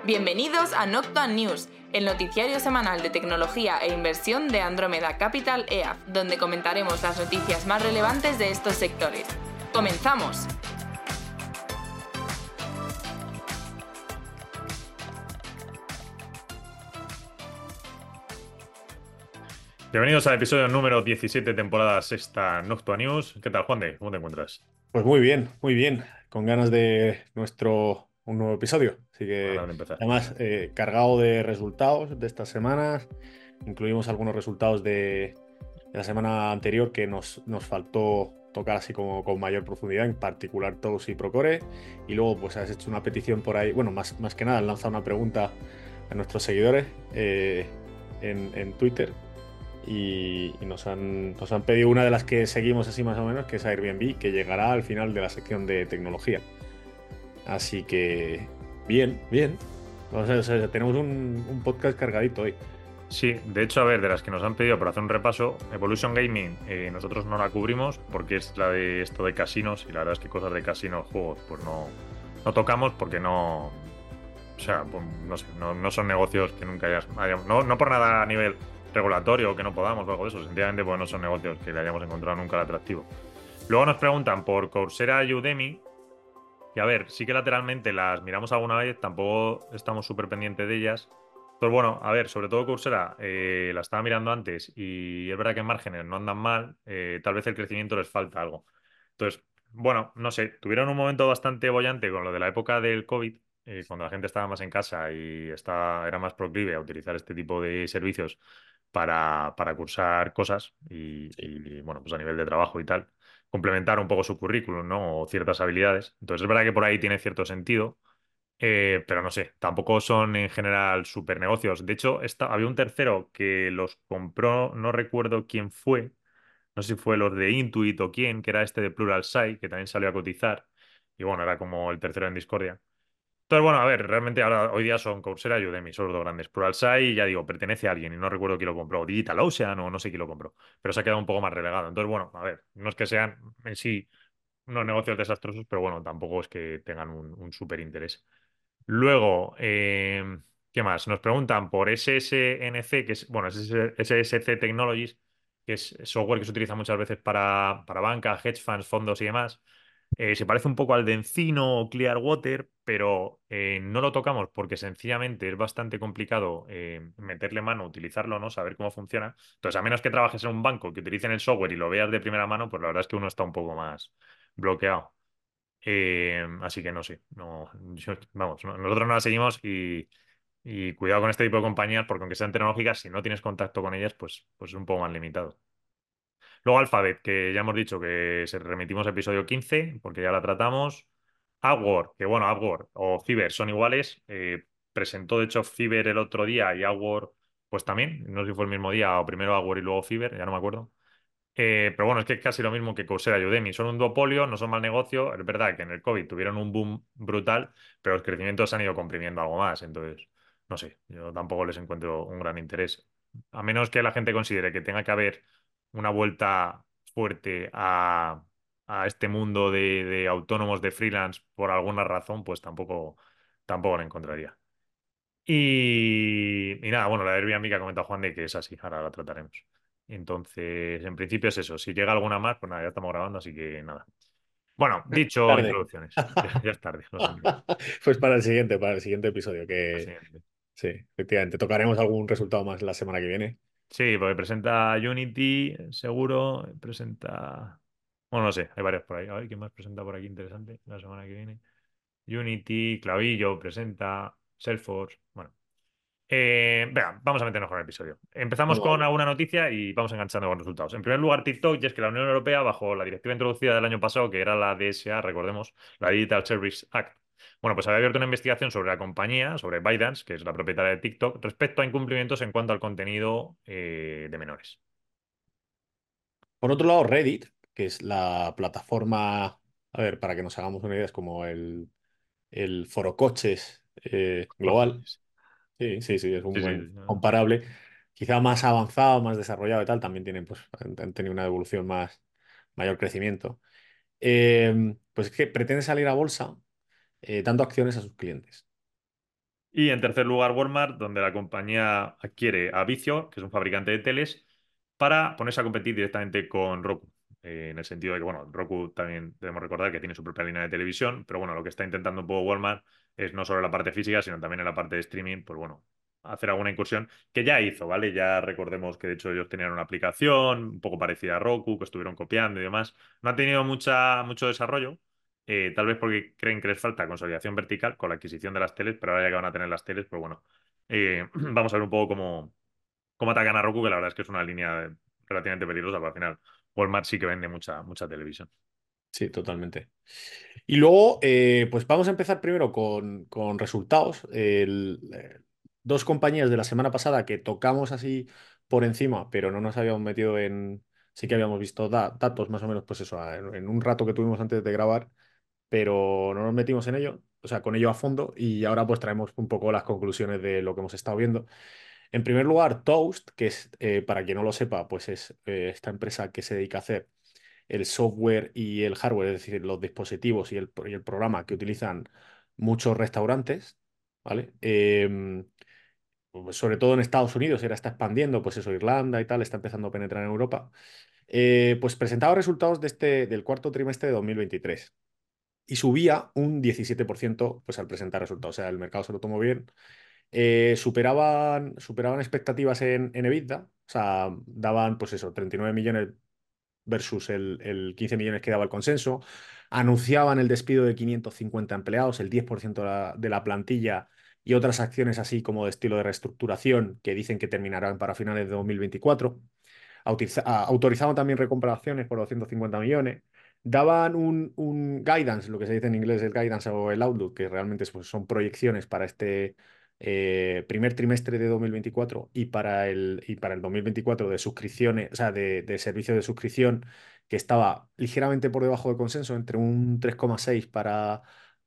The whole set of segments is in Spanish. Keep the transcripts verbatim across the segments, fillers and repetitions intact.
Bienvenidos a Noctua News, el noticiario semanal de tecnología e inversión de Andrómeda Capital E A F, donde comentaremos las noticias más relevantes de estos sectores. ¡Comenzamos! Bienvenidos al episodio número diecisiete, temporada sexta, Noctua News. ¿Qué tal, Juan de? ¿Cómo te encuentras? Pues muy bien, muy bien. Con ganas de nuestro un nuevo episodio. Así Con que, ganas de empezar. además, eh, cargado de resultados de estas semanas. Incluimos algunos resultados de, de la semana anterior que nos, nos faltó tocar así como con mayor profundidad, en particular Todos y Procore. Y luego, pues has hecho una petición por ahí. Bueno, más, más que nada, has lanzado una pregunta a nuestros seguidores eh, en, en Twitter y, y nos han, nos han pedido una de las que seguimos así más o menos, que es Airbnb, que llegará al final de la sección de tecnología. Así que, bien, bien. O sea, o sea, tenemos un, un podcast cargadito hoy. Sí, de hecho, a ver, de las que nos han pedido para hacer un repaso, Evolution Gaming, eh, nosotros no la cubrimos porque es la de esto de casinos y la verdad es que cosas de casinos, juegos, pues no, no tocamos porque no, o sea, pues, no sé, no, no son negocios que nunca hayas, hayamos, no, no por nada a nivel regulatorio que no podamos o algo de eso, sencillamente pues no son negocios que le hayamos encontrado nunca el atractivo. Luego nos preguntan por Coursera y Udemy. Y a ver, sí que lateralmente las miramos alguna vez, tampoco estamos súper pendientes de ellas. Pero bueno, a ver, sobre todo Coursera, eh, la estaba mirando antes y es verdad que en márgenes no andan mal, eh, tal vez el crecimiento les falta algo. Entonces, bueno, no sé, tuvieron un momento bastante bollante con lo de la época del COVID, eh, cuando la gente estaba más en casa y estaba, era más proclive a utilizar este tipo de servicios para, para cursar cosas y, Sí. y, bueno, pues a nivel de trabajo y tal complementar un poco su currículum, ¿no? O ciertas habilidades. Entonces es verdad que por ahí tiene cierto sentido, eh, pero no sé, tampoco son en general super negocios. De hecho, esta- había un tercero que los compró, no recuerdo quién fue, no sé si fue los de Intuit o quién, que era este de Pluralsight, que también salió a cotizar. Y bueno, era como el tercero en discordia. Entonces, bueno, a ver, realmente ahora hoy día son Coursera y Udemy, son los dos grandes. Pluralsight, ya digo, pertenece a alguien y no recuerdo quién lo compró. DigitalOcean o no sé quién lo compró, pero se ha quedado un poco más relegado. Entonces, bueno, a ver, no es que sean en sí unos negocios desastrosos, pero bueno, tampoco es que tengan un, un súper interés. Luego, eh, ¿qué más? Nos preguntan por S S N C, que es, bueno, S S C Technologies, que es software que se utiliza muchas veces para, para banca, hedge funds, fondos y demás. Eh, se parece un poco al de Encino o Clearwater, pero eh, no lo tocamos porque sencillamente es bastante complicado eh, meterle mano, utilizarlo, ¿no? Saber cómo funciona. Entonces, a menos que trabajes en un banco que utilicen el software y lo veas de primera mano, pues la verdad es que uno está un poco más bloqueado. Eh, así que no sé, no, yo- vamos, no- nosotros no la seguimos y, y cuidado con este tipo de compañías porque aunque sean tecnológicas, si no tienes contacto con ellas, pues, pues es un poco más limitado. Luego Alphabet, que ya hemos dicho que se remitimos a episodio quince porque ya la tratamos. Award, que bueno, Award o Fiverr son iguales. Eh, presentó de hecho Fiverr el otro día y Award pues también. No sé si fue el mismo día o primero Award y luego Fiverr, ya no me acuerdo. Eh, pero bueno, es que es casi lo mismo que Coursera y Udemy. Son un duopolio, no son mal negocio. Es verdad que en el COVID tuvieron un boom brutal, pero los crecimientos se han ido comprimiendo algo más. Entonces, no sé, yo tampoco les encuentro un gran interés. A menos que la gente considere que tenga que haber una vuelta fuerte a, a este mundo de, de autónomos de freelance por alguna razón, pues tampoco, tampoco la encontraría. Y, y nada, bueno, la de Airbnb que ha comentado Juan de que es así, ahora la trataremos. Entonces, en principio es eso. Si llega alguna más, pues nada, ya estamos grabando, así que nada. Bueno, dicho Tarde. introducciones, ya, ya es tarde, lo siento. Pues para el siguiente, para el siguiente episodio, Lo que siguiente. sí, efectivamente, tocaremos algún resultado más la semana que viene. Sí, porque presenta Unity, seguro, presenta... Bueno, no sé, hay varios por ahí. A ver, ¿quién más presenta por aquí interesante la semana que viene? Unity, Clavillo, presenta, Salesforce, bueno. Eh, venga, vamos a meternos con el episodio. Empezamos Vamos a con ello. alguna noticia y vamos enganchando con resultados. En primer lugar, TikTok, y es que la Unión Europea, bajo la directiva introducida del año pasado, que era la D S A, recordemos, la Digital Service Act, bueno, pues había abierto una investigación sobre la compañía, sobre ByteDance, que es la propietaria de TikTok, respecto a incumplimientos en cuanto al contenido eh, de menores. Por otro lado, Reddit, que es la plataforma, a ver, para que nos hagamos una idea, es como el, el foro coches eh, Ojo, global. Sí, sí, sí, es un sí, sí, buen sí. comparable. Quizá más avanzado, más desarrollado y tal, también tienen, pues, han, han tenido una evolución más, mayor crecimiento. Eh, pues es que pretende salir a bolsa eh, dando acciones a sus clientes. Y en tercer lugar, Walmart, donde la compañía adquiere a Vizio, que es un fabricante de teles, para ponerse a competir directamente con Roku. Eh, en el sentido de que, bueno, Roku también debemos recordar que tiene su propia línea de televisión, pero bueno, lo que está intentando un poco Walmart es no solo la parte física, sino también en la parte de streaming, pues bueno, hacer alguna incursión que ya hizo, ¿vale? Ya recordemos que de hecho ellos tenían una aplicación un poco parecida a Roku, que estuvieron copiando y demás. No ha tenido mucha, mucho desarrollo, eh, tal vez porque creen que les falta consolidación vertical con la adquisición de las teles, pero ahora ya que van a tener las teles, pues bueno, eh, vamos a ver un poco cómo, cómo atacan a Roku, que la verdad es que es una línea relativamente peligrosa, pero al final Walmart sí que vende mucha, mucha televisión. Sí, totalmente. Y luego, eh, pues vamos a empezar primero con, con resultados. El, eh, dos compañías de la semana pasada que tocamos así por encima, pero no nos habíamos metido en... Sí que habíamos visto da- datos más o menos, pues eso, en, en un rato que tuvimos antes de grabar, pero no nos metimos en ello, o sea, con ello a fondo, y ahora pues traemos un poco las conclusiones de lo que hemos estado viendo. En primer lugar, Toast, que es, eh, para quien no lo sepa, pues es eh, esta empresa que se dedica a hacer el software y el hardware, es decir, los dispositivos y el, y el programa que utilizan muchos restaurantes, ¿vale? Eh, pues sobre todo en Estados Unidos, ahora está expandiendo, pues eso, Irlanda y tal, está empezando a penetrar en Europa. Eh, pues presentaba resultados de este, del cuarto trimestre de dos mil veintitrés y subía un diecisiete por ciento pues, al presentar resultados. O sea, el mercado se lo tomó bien. Eh, superaban, superaban expectativas en, en EBITDA, o sea, daban, pues eso, treinta y nueve millones versus el, el quince millones que daba el consenso. Anunciaban el despido de quinientos cincuenta empleados, el diez por ciento de la, de la plantilla y otras acciones así como de estilo de reestructuración que dicen que terminarán para finales de dos mil veinticuatro. Autoriza- ah, autorizaban también recompraciones por doscientos cincuenta millones. Daban un, un guidance, lo que se dice en inglés el guidance o el outlook, que realmente es, pues, son proyecciones para este eh, primer trimestre de dos mil veinticuatro y para el, y para el dos mil veinticuatro de suscripciones, o sea, de, de servicio de suscripción, que estaba ligeramente por debajo del consenso, entre un tres coma seis para,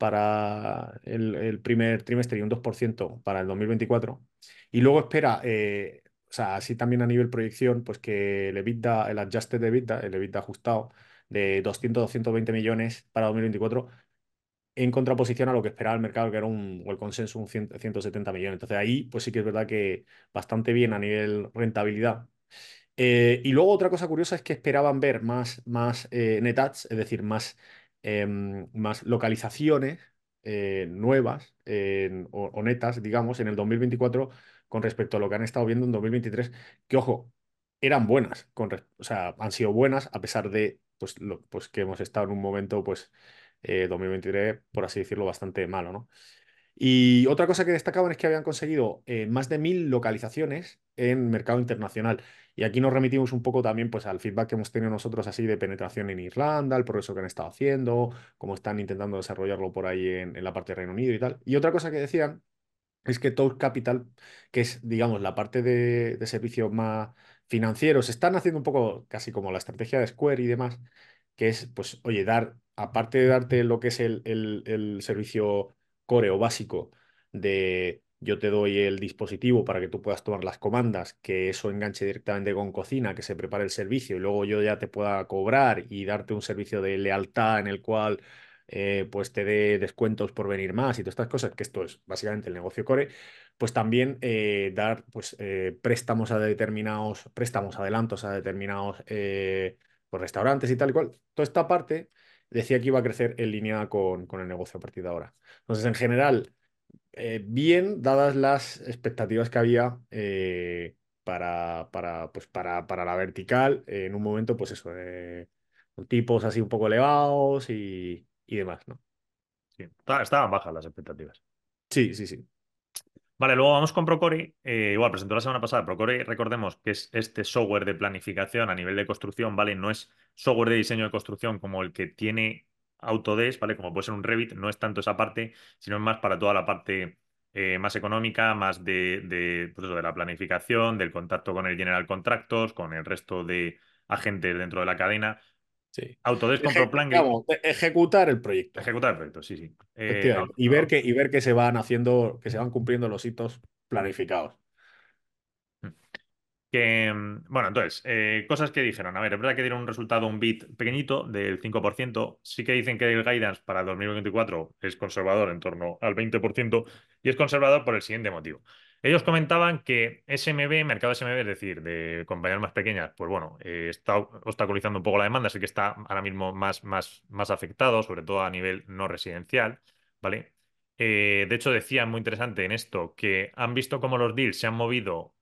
para el, el primer trimestre y un dos por ciento para el dos mil veinticuatro. Y luego espera, eh, o sea, así también a nivel proyección, pues que el EBITDA, el adjusted EBITDA, el EBITDA ajustado de doscientos doscientos veinte millones para dos mil veinticuatro en contraposición a lo que esperaba el mercado, que era un, o el consenso, un cien ciento setenta millones. Entonces ahí, pues sí que es verdad que bastante bien a nivel rentabilidad. Eh, y luego otra cosa curiosa es que esperaban ver más, más eh, net adds, es decir, más, em, más localizaciones eh, nuevas en- o, o netas, digamos, en el dos mil veinticuatro con respecto a lo que han estado viendo en dos mil veintitrés, que ojo, eran buenas, con, res- o sea, han sido buenas a pesar de pues, lo, pues que hemos estado en un momento, pues, eh, dos mil veintitrés, por así decirlo, bastante malo, ¿no? Y otra cosa que destacaban es que habían conseguido eh, más de mil localizaciones en mercado internacional. Y aquí nos remitimos un poco también pues, al feedback que hemos tenido nosotros así de penetración en Irlanda, el progreso que han estado haciendo, cómo están intentando desarrollarlo por ahí en, en la parte de Reino Unido y tal. Y otra cosa que decían es que Toast Capital, que es, digamos, la parte de, de servicios más financieros, están haciendo un poco casi como la estrategia de Square y demás, que es, pues, oye, dar, aparte de darte lo que es el, el- el servicio core o básico de yo te doy el dispositivo para que tú puedas tomar las comandas, que eso enganche directamente con cocina, que se prepare el servicio y luego yo ya te pueda cobrar y darte un servicio de lealtad en el cual eh, pues te dé descuentos por venir más y todas estas cosas, que esto es básicamente el negocio core, pues también eh, dar pues, eh, préstamos a determinados, préstamos, adelantos a determinados eh, pues, restaurantes y tal y cual. Toda esta parte decía que iba a crecer en línea con, con el negocio a partir de ahora. Entonces, en general, eh, bien, dadas las expectativas que había eh, para, para, pues para, para la vertical, eh, en un momento, pues eso, eh, con tipos así un poco elevados y, y demás, ¿no? Sí, está- estaban bajas las expectativas. Sí, sí, sí. Vale, luego vamos con Procore. Eh, igual, presentó la semana pasada. Procore, recordemos que es este software de planificación a nivel de construcción, ¿vale? No es software de diseño de construcción como el que tiene Autodesk, ¿vale? Como puede ser un Revit, no es tanto esa parte, sino es más para toda la parte eh, más económica, más de, de, pues eso, de la planificación, del contacto con el General Contractors, con el resto de agentes dentro de la cadena. Sí. Autodesk compró Eje- PlanGrid. vamos, e- ejecutar el proyecto, Ejecutar el proyecto, sí, sí. Eh, efectivamente. Y ver que, y ver que se van haciendo, que se van cumpliendo los hitos planificados. Que, mm, bueno, entonces, eh, cosas que dijeron. A ver, es verdad que dieron un resultado, un bit pequeñito del cinco por ciento. Sí que dicen que el guidance para dos mil veinticuatro es conservador en torno al veinte por ciento y es conservador por el siguiente motivo. Ellos comentaban que S M B, mercado S M B, es decir, de compañías más pequeñas, pues bueno, eh, está obstaculizando un poco la demanda, así que está ahora mismo más, más, más afectado, sobre todo a nivel no residencial, ¿vale? Eh, de hecho, decían muy interesante en esto que han visto cómo los deals se han movido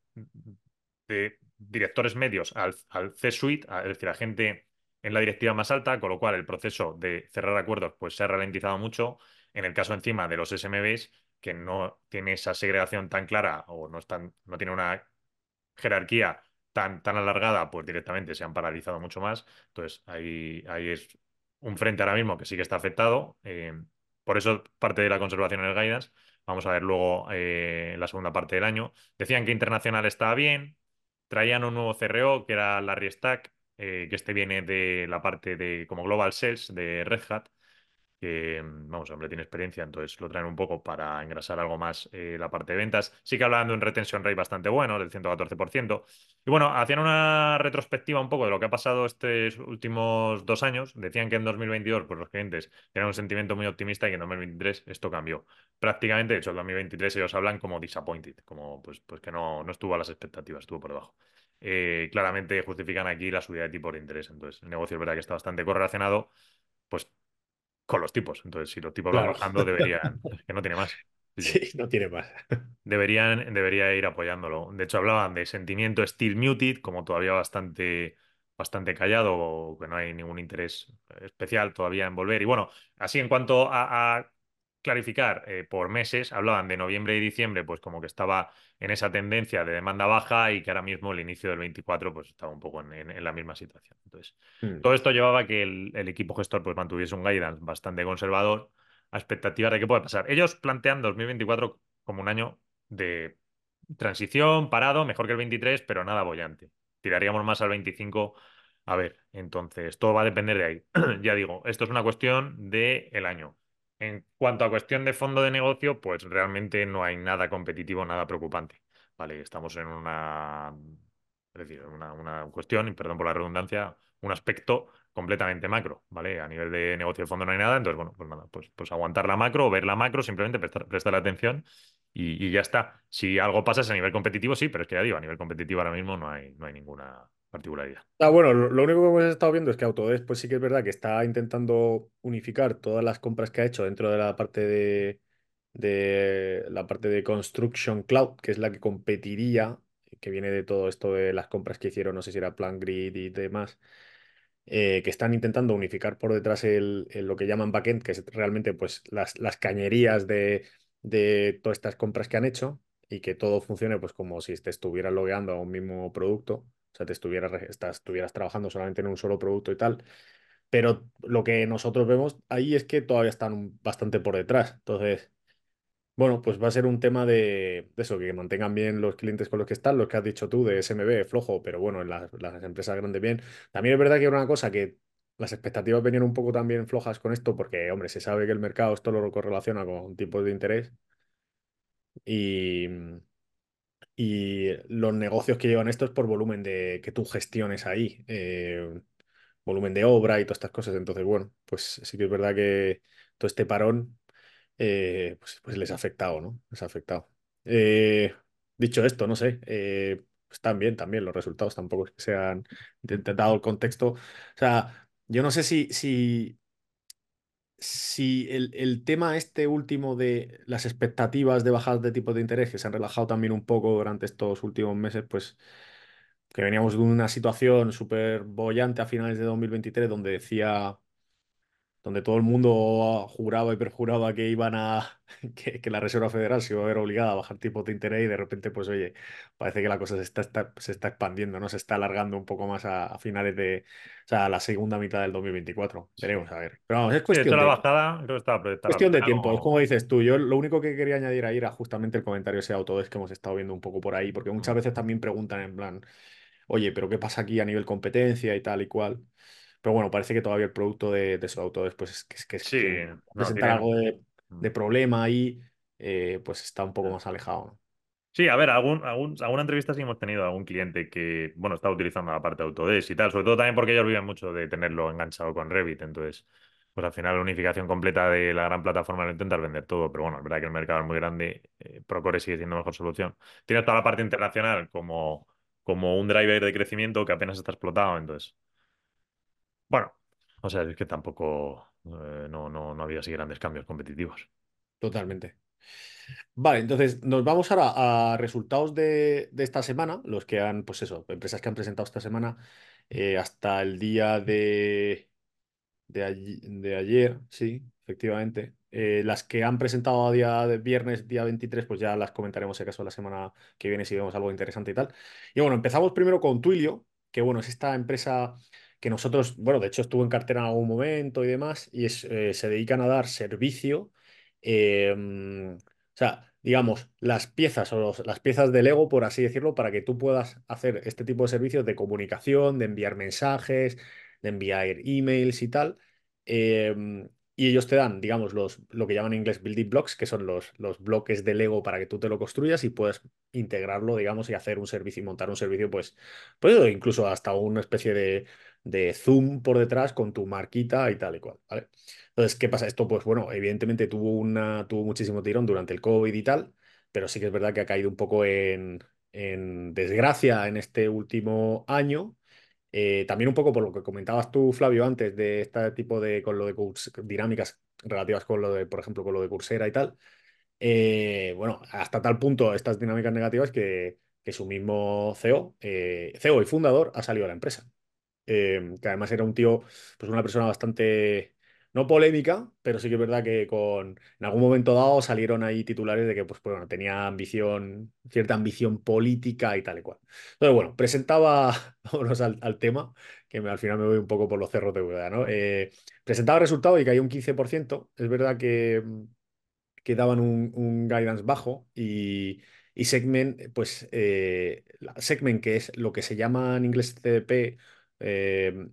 de directores medios al, al C-suite, a- es decir, a gente en la directiva más alta, con lo cual el proceso de cerrar acuerdos pues, se ha ralentizado mucho. En el caso encima de los S M Bs, que no tiene esa segregación tan clara o no, están, no tiene una jerarquía tan, tan alargada, pues directamente se han paralizado mucho más. Entonces, ahí, ahí es un frente ahora mismo que sí que está afectado. Eh, por eso parte de la conservación en el guidance. Vamos a ver luego eh, la segunda parte del año. Decían que internacional estaba bien. Traían un nuevo C R O que era Larry Stack, eh, que este viene de la parte de como Global Sales de Red Hat que, vamos, hombre, tiene experiencia, entonces lo traen un poco para engrasar algo más eh, la parte de ventas. Sí que hablaban de un retention rate bastante bueno, del ciento catorce por ciento. Y bueno, hacían una retrospectiva un poco de lo que ha pasado estos últimos dos años. Decían que en dos mil veintidós, pues los clientes tenían un sentimiento muy optimista y que en dos mil veintitrés esto cambió. Prácticamente, de hecho, en dos mil veintitrés ellos hablan como disappointed, como pues, pues que no, no estuvo a las expectativas, estuvo por debajo. Eh, claramente justifican aquí la subida de tipo de interés. Entonces, el negocio es verdad que está bastante correlacionado. Pues con los tipos. Entonces, si los tipos van Claro. bajando, deberían, es que no tiene más. Sí, sí. Sí, no tiene más. Deberían, debería ir apoyándolo. De hecho, hablaban de sentimiento still muted, como todavía bastante, bastante callado, o que no hay ningún interés especial todavía en volver. Y bueno, así en cuanto a, a clarificar, eh, por meses, hablaban de noviembre y diciembre, pues como que estaba en esa tendencia de demanda baja y que ahora mismo el inicio del veinticuatro pues estaba un poco en, en- en la misma situación. Entonces, Mm. todo esto llevaba a que el, el equipo gestor pues mantuviese un guidance bastante conservador a expectativas de qué puede pasar. Ellos plantean dos mil veinticuatro como un año de transición, parado, mejor que el veintitrés, pero nada bollante. Tiraríamos más al veinticinco. A ver, entonces, todo va a depender de ahí. Ya digo, esto es una cuestión de el año. En cuanto a cuestión de fondo de negocio, pues realmente no hay nada competitivo, nada preocupante. Vale, estamos en una, es decir, una, una cuestión, y perdón por la redundancia, un aspecto completamente macro, ¿vale? A nivel de negocio de fondo no hay nada, entonces, bueno, pues nada, pues, pues aguantar la macro, ver la macro, simplemente prestar, prestar atención y, y ya está. Si algo pasa es a nivel competitivo, sí, pero es que ya digo, a nivel competitivo ahora mismo no hay, no hay ninguna particularidad. Ah, bueno, lo, lo único que hemos estado viendo es que Autodesk, pues sí que es verdad que está intentando unificar todas las compras que ha hecho dentro de la parte de, de la parte de Construction Cloud, que es la que competiría, que viene de todo esto de las compras que hicieron, no sé si era PlanGrid y demás, eh, que están intentando unificar por detrás el, el- lo que llaman backend, que es realmente pues las, las cañerías de, de todas estas compras que han hecho y que todo funcione pues como si te estuvieras logueando a un mismo producto, o sea, te estuvieras, re- estás- estuvieras trabajando solamente en un solo producto y tal. Pero lo que nosotros vemos ahí es que todavía están un- bastante por detrás. Entonces, bueno, pues va a ser un tema de, de eso, que mantengan bien los clientes con los que están, los que has dicho tú, de S M B, flojo, pero bueno, en las, las empresas grandes bien. También es verdad que era una cosa que las expectativas venían un poco también flojas con esto, porque, hombre, se sabe que el mercado esto lo correlaciona con tipos de interés y, y los negocios que llevan esto es por volumen de que tú gestiones ahí, eh, volumen de obra y todas estas cosas. Entonces, bueno, pues sí que es verdad que todo este parón eh, pues, pues les ha afectado, ¿no? Les ha afectado. Eh, dicho esto, no sé, eh, pues también, también los resultados tampoco es que sean, de- de- dado el contexto. O sea, yo no sé si, si, si el, el tema este último de las expectativas de bajadas de tipos de interés, que se han relajado también un poco durante estos últimos meses, pues que veníamos de una situación súper bollante a finales de dos mil veintitrés donde decía donde todo el mundo juraba y perjuraba que iban a que, que la Reserva Federal se iba a ver obligada a bajar tipos de interés y de repente, pues oye, parece que la cosa se está, está- se está expandiendo, ¿no? Se está alargando un poco más a, a finales de, o sea, a la segunda mitad del dos mil veinticuatro. Sí. Veremos, a ver. Pero vamos, es Sí, de hecho, cuestión la de, bajada creo que estaba proyectada al cuestión de final tiempo, es como como... dices tú. Yo lo único que quería añadir ahí era justamente el comentario ese Autodesk que hemos estado viendo un poco por ahí, porque muchas Mm. veces también preguntan en plan, oye, pero ¿qué pasa aquí a nivel competencia y tal y cual? Pero bueno, parece que todavía el producto de, de su auto después es que, es que, es Sí, que no, presentar algo tienen... de, Mm. de problema ahí, eh, pues está un poco Mm. más alejado, ¿no? Sí, a ver, algún, algún, alguna entrevista sí hemos tenido a algún cliente que, bueno, está utilizando la parte de Autodesk y tal, sobre todo también porque ellos viven mucho de tenerlo enganchado con Revit, entonces, pues al final la unificación completa de la gran plataforma lo intentar vender todo, pero bueno, es verdad que el mercado es muy grande, eh, Procore sigue siendo mejor solución. Tienes toda la parte internacional como, como un driver de crecimiento que apenas está explotado, entonces, bueno, o sea, es que tampoco, eh, no, no, no había así grandes cambios competitivos. Totalmente. Vale, entonces nos vamos ahora a resultados de, de esta semana, los que han, pues eso, empresas que han presentado esta semana eh, hasta el día de, de, allí- de ayer, sí, efectivamente. Eh, las que han presentado a día de viernes, día veintitrés, pues ya las comentaremos si acaso la semana que viene si vemos algo interesante y tal. Y bueno, empezamos primero con Twilio, que bueno, es esta empresa que nosotros, bueno, de hecho estuvo en cartera en algún momento y demás, y es, eh, se dedican a dar servicio. eh, o sea, digamos, las piezas o los- las piezas de Lego, por así decirlo, para que tú puedas hacer este tipo de servicios de comunicación, de enviar mensajes, de enviar emails y tal. Eh, y ellos te dan, digamos, los, lo que llaman en inglés building blocks, que son los, los bloques de Lego para que tú te lo construyas y puedas integrarlo, digamos, y hacer un servicio y montar un servicio, pues, pues eso, incluso hasta una especie de, de Zoom por detrás con tu marquita y tal y cual, ¿vale? Entonces, ¿qué pasa? Esto, pues bueno, evidentemente tuvo una, tuvo muchísimo tirón durante el COVID y tal, pero sí que es verdad que ha caído un poco en, en desgracia en este último año. Eh, también un poco por lo que comentabas tú, Flavio, antes de este tipo de, con lo de curs- dinámicas relativas con lo de, por ejemplo, con lo de Coursera y tal. Eh, bueno, hasta tal punto estas dinámicas negativas que, que su mismo C E O, eh, C E O y fundador, ha salido de la empresa. Eh, que además era un tío, pues una persona bastante, no polémica, pero sí que es verdad que con, en algún momento dado salieron ahí titulares de que pues, bueno, tenía ambición, cierta ambición política y tal y cual. Entonces, bueno, presentaba, vámonos al, al tema, que me- al final me voy un poco por los cerros de Úbeda, ¿no? Eh, presentaba resultados y caía un quince por ciento. Es verdad que, que daban un, un guidance bajo y... Y Segment, pues eh, la- Segment, que es lo que se llama en inglés C D P, eh,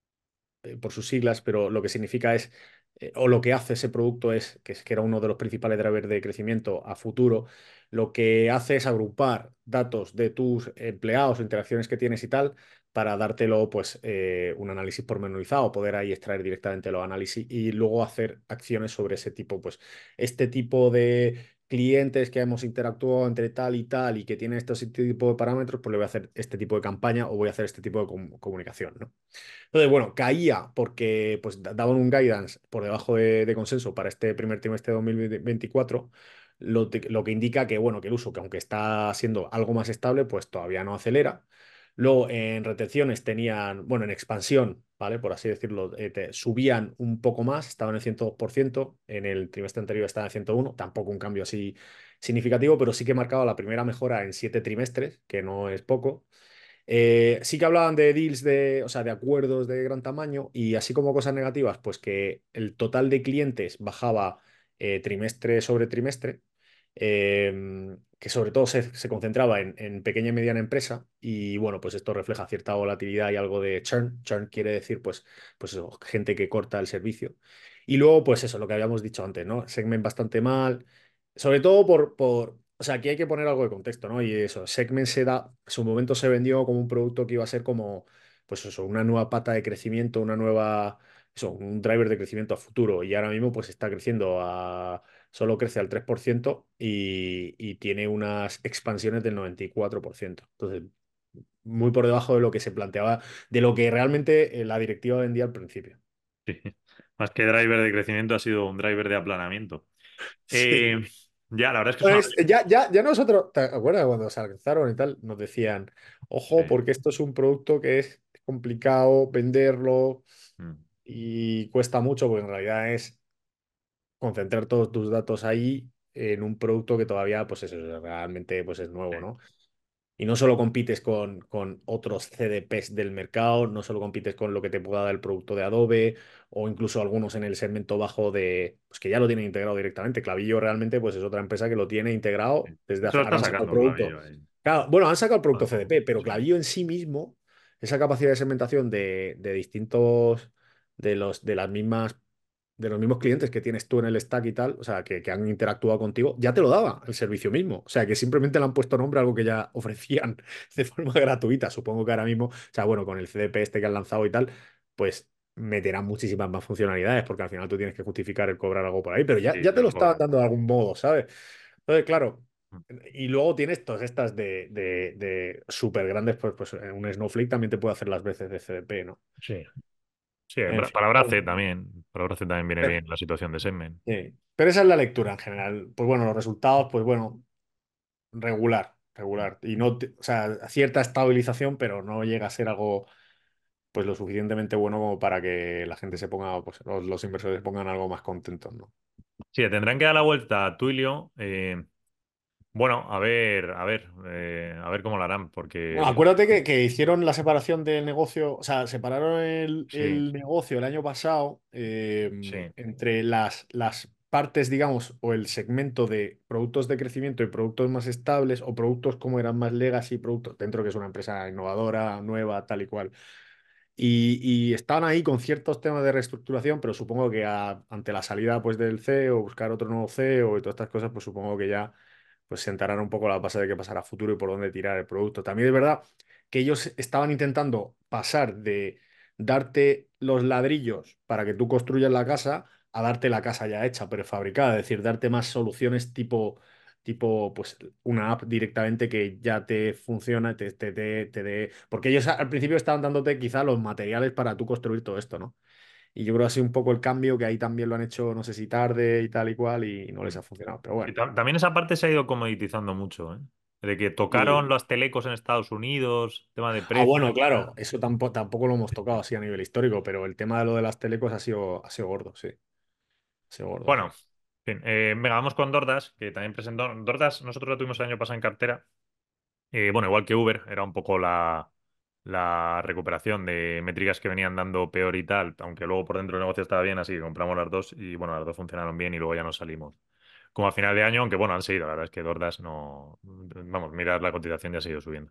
eh, por sus siglas, pero lo que significa es, eh, o lo que hace ese producto es, que es que era uno de los principales drivers de crecimiento a futuro, lo que hace es agrupar datos de tus empleados, interacciones que tienes y tal, para dártelo, pues, eh, un análisis pormenorizado, poder ahí extraer directamente los análisis y luego hacer acciones sobre ese tipo, pues, este tipo de clientes que hemos interactuado entre tal y tal y que tienen este tipo de parámetros, pues le voy a hacer este tipo de campaña o voy a hacer este tipo de com- comunicación, ¿no? Entonces, bueno, caía porque pues, da- daban un guidance por debajo de, de consenso para este primer trimestre de dos mil veinticuatro, lo, te- lo que indica que, bueno, que el uso, que aunque está siendo algo más estable, pues todavía no acelera. Luego, en retenciones tenían, bueno, en expansión, ¿vale? Por así decirlo, eh, te- subían un poco más, estaban en ciento dos por ciento, en el trimestre anterior estaban en ciento uno, tampoco un cambio así significativo, pero sí que marcaba la primera mejora en siete trimestres, que no es poco. Eh, sí que hablaban de deals, de, o sea, de acuerdos de gran tamaño y así como cosas negativas, pues que el total de clientes bajaba eh, trimestre sobre trimestre, eh, que sobre todo se, se concentraba en, en pequeña y mediana empresa y bueno, pues esto refleja cierta volatilidad y algo de churn. Churn quiere decir pues, pues eso, gente que corta el servicio. Y luego pues eso, lo que habíamos dicho antes, ¿no? Segment bastante mal, sobre todo por, por, o sea, aquí hay que poner algo de contexto, ¿no? Y eso, Segment se da, en su momento se vendió como un producto que iba a ser como, pues eso, una nueva pata de crecimiento, una nueva, eso, un driver de crecimiento a futuro. Y ahora mismo pues está creciendo a, solo crece al tres por ciento y, y tiene unas expansiones del noventa y cuatro por ciento. Entonces, muy por debajo de lo que se planteaba, de lo que realmente eh, la directiva vendía al principio. Sí. Más que driver de crecimiento ha sido un driver de aplanamiento. Sí. Eh, ya, la verdad es que es una... Pues ya, ya, ya nosotros, ¿te acuerdas cuando se lanzaron y tal? Nos decían, ojo, eh, porque esto es un producto que es complicado venderlo mm, y cuesta mucho, porque en realidad es concentrar todos tus datos ahí en un producto que todavía, pues eso, realmente pues es nuevo, eh, ¿no? Y no solo compites con, con otros C D Ps del mercado, no solo compites con lo que te pueda dar el producto de Adobe o incluso algunos en el segmento bajo de, pues que ya lo tienen integrado directamente. Clavillo realmente pues es otra empresa que lo tiene integrado eh. desde Se hace, lo ahora está han sacado el sacando producto. Clavillo ahí. Claro, bueno, han sacado el producto Bueno, C D P, pero sí. Clavillo en sí mismo, esa capacidad de segmentación de, de distintos, de los, de las mismas de los mismos clientes que tienes tú en el stack y tal, o sea, que, que han interactuado contigo, ya te lo daba el servicio mismo. O sea, que simplemente le han puesto nombre a algo que ya ofrecían de forma gratuita. Supongo que ahora mismo, o sea, bueno, con el C D P este que han lanzado y tal, pues meterán muchísimas más funcionalidades, porque al final tú tienes que justificar el cobrar algo por ahí, pero ya, Sí, ya te te lo lo estaban cobran. dando de algún modo, ¿sabes? Entonces, claro. Mm. Y luego tienes todas estas de, de, de súper grandes, pues, pues un Snowflake también te puede hacer las veces de C D P, ¿no? Sí, sí, En bra- fin. palabra C también. Palabra C también viene Pero, bien la situación de Segment. sí. Pero esa es la lectura en general. Pues bueno, los resultados, pues bueno, regular, regular. Y no, te- o sea, cierta estabilización, pero no llega a ser algo pues lo suficientemente bueno como para que la gente se ponga, pues los, los inversores se pongan algo más contentos, ¿no? Sí, tendrán que dar la vuelta a Twilio. eh, bueno, a ver, a ver, eh, a ver cómo lo harán, Bueno, porque acuérdate que, que hicieron la separación del negocio, o sea, separaron el, sí, el negocio el año pasado sí, eh, entre las, las partes, digamos, o el segmento de productos de crecimiento y productos más estables, o productos como eran más legacy, productos dentro que es una empresa innovadora, nueva, tal y cual. Y, y estaban ahí con ciertos temas de reestructuración, pero supongo que a- ante la salida pues, del C E O, buscar otro nuevo C E O y todas estas cosas, pues supongo que ya pues sentarán un poco la base de qué pasará a futuro y por dónde tirar el producto. También es verdad que ellos estaban intentando pasar de darte los ladrillos para que tú construyas la casa a darte la casa ya hecha, prefabricada, es decir, darte más soluciones tipo, tipo pues una app directamente que ya te funciona, te, te, te, te dé... Porque ellos al principio estaban dándote quizá los materiales para tú construir todo esto, ¿no? Y yo creo que ha sido un poco el cambio, que ahí también lo han hecho, no sé si tarde y tal y cual, y no les mm. ha funcionado, pero Sí, bueno. tam- también esa parte se ha ido comoditizando mucho, ¿eh? De que tocaron Y, los telecos en Estados Unidos, tema de ah, precios bueno, y tal. claro, eso tampoco, tampoco lo hemos tocado así a nivel histórico, pero el tema de lo de las telecos ha sido, ha sido gordo, sí. Ha sido gordo, sí. Bueno, en fin, eh, venga, vamos con DoorDash, que también presentó. DoorDash, nosotros lo tuvimos el año pasado en cartera. Eh, bueno, igual que Uber, era un poco la, la recuperación de métricas que venían dando peor y tal, aunque luego por dentro el negocio estaba bien, así que compramos las dos y bueno, las dos funcionaron bien y luego ya nos salimos. Como a final de año, aunque bueno, han seguido, la verdad es que DoorDash no. Vamos, mirad la cotización ya ha seguido subiendo.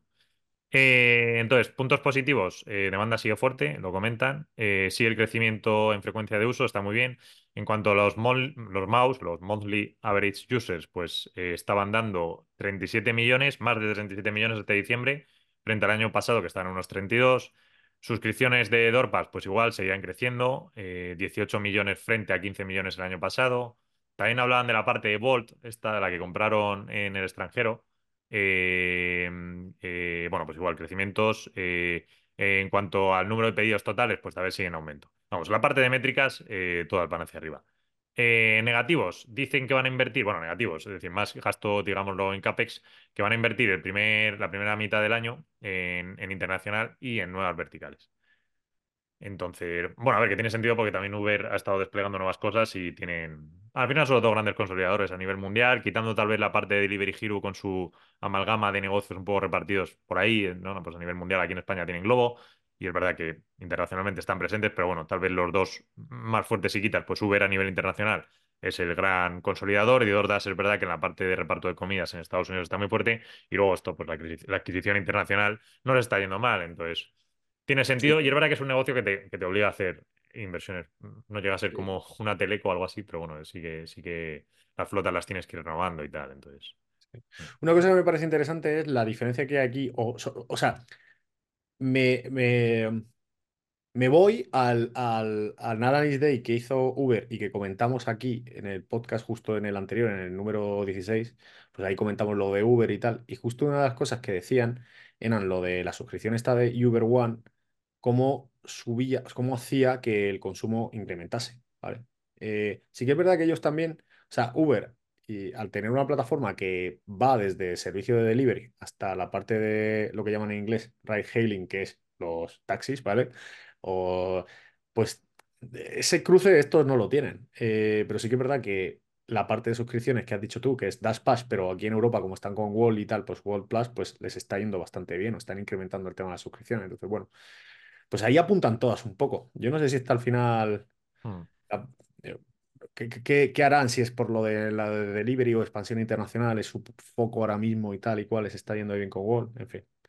Eh, entonces, puntos positivos. Eh, demanda sigue fuerte, lo comentan. Eh, sigue el crecimiento en frecuencia de uso, está muy bien. En cuanto a los, mol- los mouse, los monthly average users, pues eh, estaban dando treinta y siete millones, más de treinta y siete millones hasta diciembre, frente al año pasado que estaban en unos treinta y dos. Suscripciones de Dorpas, pues igual seguían creciendo, eh, dieciocho millones frente a quince millones el año pasado. También hablaban de la parte de Volt, esta de la que compraron en el extranjero. Eh, eh, bueno, pues igual, crecimientos. Eh, en cuanto al número de pedidos totales, pues tal vez sigue en aumento. Vamos, la parte de métricas, eh, todo el pan hacia arriba. Eh, negativos, dicen que van a invertir, bueno, negativos, es decir, más gasto, digámoslo, en CAPEX, que van a invertir el primer, la primera mitad del año en, en internacional y en nuevas verticales. Entonces, bueno, a ver, que tiene sentido porque también Uber ha estado desplegando nuevas cosas y tienen. Al final son los dos grandes consolidadores a nivel mundial, quitando tal vez la parte de Delivery Hero con su amalgama de negocios un poco repartidos por ahí, ¿no? No, pues a nivel mundial aquí en España tienen Globo y es verdad que internacionalmente están presentes, pero bueno, tal vez los dos más fuertes y quitas, pues Uber a nivel internacional es el gran consolidador y DoorDash es verdad que en la parte de reparto de comidas en Estados Unidos está muy fuerte y luego esto, pues la, adquisi- la adquisición internacional no le está yendo mal, entonces. Tiene Sí, sentido y es verdad que es un negocio que te, que te obliga a hacer inversiones. No llega a ser sí. como una teleco o algo así, pero bueno, sí que, sí que las flotas las tienes que ir renovando y tal. Entonces, mm, Una cosa que me parece interesante es la diferencia que hay aquí, o, so- o sea, me, me, me voy al, al, al Analyst Day que hizo Uber y que comentamos aquí en el podcast justo en el anterior, en el número dieciséis, pues ahí comentamos lo de Uber y tal, y justo una de las cosas que decían eran lo de la suscripción esta de Uber One, cómo subía, cómo hacía que el consumo incrementase, ¿vale? Eh, sí que es verdad que ellos también, o sea, Uber, y al tener una plataforma que va desde servicio de delivery hasta la parte de lo que llaman en inglés ride hailing, que es los taxis, ¿vale? O, pues ese cruce estos no lo tienen. Eh, pero sí que es verdad que la parte de suscripciones que has dicho tú, que es Dash Pass, pero aquí en Europa, como están con Wall y tal, pues Wall Plus, pues les está yendo bastante bien, o están incrementando el tema de las suscripciones. Entonces, bueno, pues ahí apuntan todas un poco. Yo no sé si está al final. mm. la- eh, ¿Qué, qué- qué harán si es por lo de la de delivery o expansión internacional? ¿Es su foco ahora mismo y tal y cual les está yendo bien con Wall? En fin.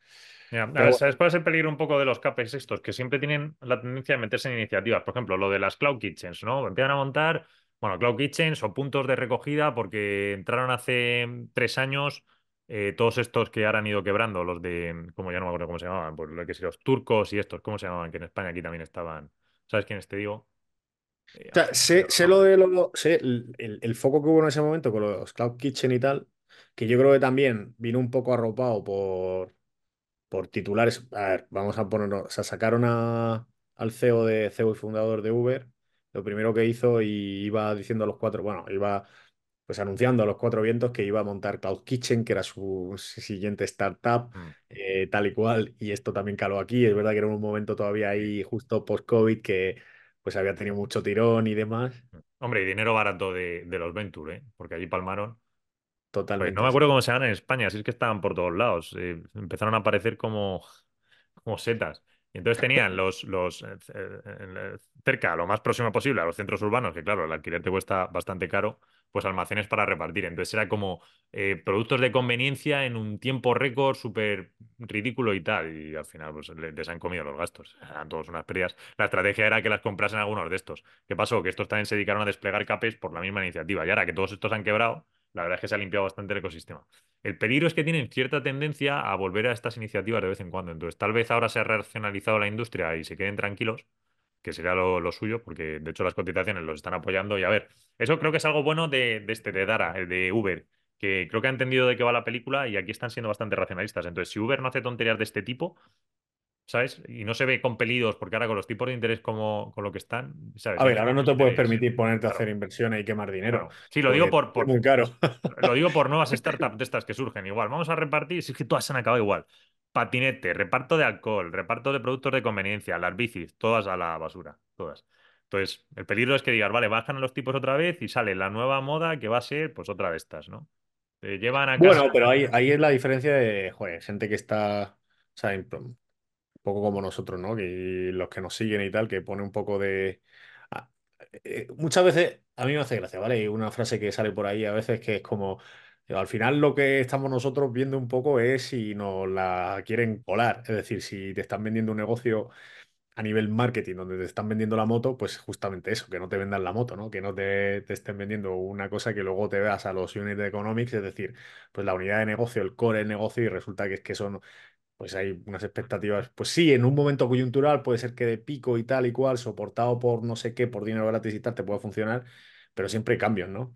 Mira, a Pero ver, bueno, ¿sabes cuál es el peligro un poco de los CAPEX estos? Que siempre tienen la tendencia de meterse en iniciativas. Por ejemplo, lo de las Cloud Kitchens, ¿no? Empiezan a montar, bueno, Cloud Kitchens o puntos de recogida porque entraron hace tres años eh, todos estos que ahora han ido quebrando, los de, como ya no me acuerdo cómo se llamaban, pues lo que sé, los turcos y estos, ¿cómo se llamaban? Que en España aquí también estaban. ¿Sabes quiénes te digo? Eh, o ah, sea, se me olvidan sé, los sé lo nombres. de lo, sé el, el- el foco que hubo en ese momento con los Cloud Kitchen y tal, que yo creo que también vino un poco arropado por, por titulares. A ver, vamos a ponernos, o sea, sacaron a, al C E O de C E O y fundador de Uber, lo primero que hizo y iba diciendo a los cuatro, bueno, iba pues anunciando a los cuatro vientos que iba a montar Cloud Kitchen, que era su siguiente startup, Mm, eh, tal y cual, y esto también caló aquí. Es verdad que era un momento todavía sí. ahí justo post-COVID que pues había tenido mucho tirón y demás. Mm. Hombre, y dinero barato de, de los Venture, ¿eh? Porque allí palmaron. Pues no Totalmente me así. acuerdo cómo se llaman en España, si es que estaban por todos lados. Eh, empezaron a aparecer como, como setas. Y entonces tenían los, los eh, eh, eh, cerca, lo más próximo posible a los centros urbanos, que claro, el alquiler te cuesta bastante caro, pues almacenes para repartir. Entonces era como eh, productos de conveniencia en un tiempo récord súper ridículo y tal. Y al final pues le- les han comido los gastos. Eran todos unas pérdidas. La estrategia era que las comprasen algunos de estos. ¿Qué pasó? Que estos también se dedicaron a desplegar CAPEX por la misma iniciativa. Y ahora que todos estos han quebrado, la verdad es que se ha limpiado bastante el ecosistema. El peligro es que tienen cierta tendencia a volver a estas iniciativas de vez en cuando. Entonces, tal vez ahora se ha racionalizado la industria y se queden tranquilos, que sería lo, lo suyo, porque de hecho las cotizaciones los están apoyando. Y a ver, eso creo que es algo bueno de, de este, de Dara, el de Uber, que creo que ha entendido de qué va la película y aquí están siendo bastante racionalistas. Entonces, si Uber no hace tonterías de este tipo, ¿sabes? Y no se ve compelidos, porque ahora con los tipos de interés como con lo que están, ¿sabes? A No ver, sé ahora cómo no los te puedes ves. permitir ponerte a hacer Claro, inversiones y quemar dinero, claro. Sí, lo digo porque por, es por, muy caro. lo digo por nuevas startups de estas que surgen. Igual, vamos a repartir, si es que todas se han acabado igual. Patinete, reparto de alcohol, reparto de productos de conveniencia, las bicis, todas a la basura, todas. Entonces, el peligro es que digas, vale, bajan los tipos otra vez y sale la nueva moda que va a ser, pues, otra de estas, ¿no? Te llevan a casa. Bueno, pero ahí, ahí es la diferencia de, joder, gente que está, o sea, un poco como nosotros, ¿no? Que los que nos siguen y tal, que pone un poco de... a- eh, muchas veces a mí me hace gracia, ¿vale? Y una frase que sale por ahí a veces que es como, eh, al final lo que estamos nosotros viendo un poco es si nos la quieren colar, es decir, si te están vendiendo un negocio a nivel marketing donde te están vendiendo la moto, pues justamente eso, que no te vendan la moto, ¿no? Que no te, te estén vendiendo una cosa que luego te veas a los unit economics, es decir, pues la unidad de negocio, el core del negocio y resulta que es que son pues hay unas expectativas. Pues sí, en un momento coyuntural puede ser que de pico y tal y cual, soportado por no sé qué, por dinero gratis y tal, te pueda funcionar, pero siempre hay cambios, ¿no?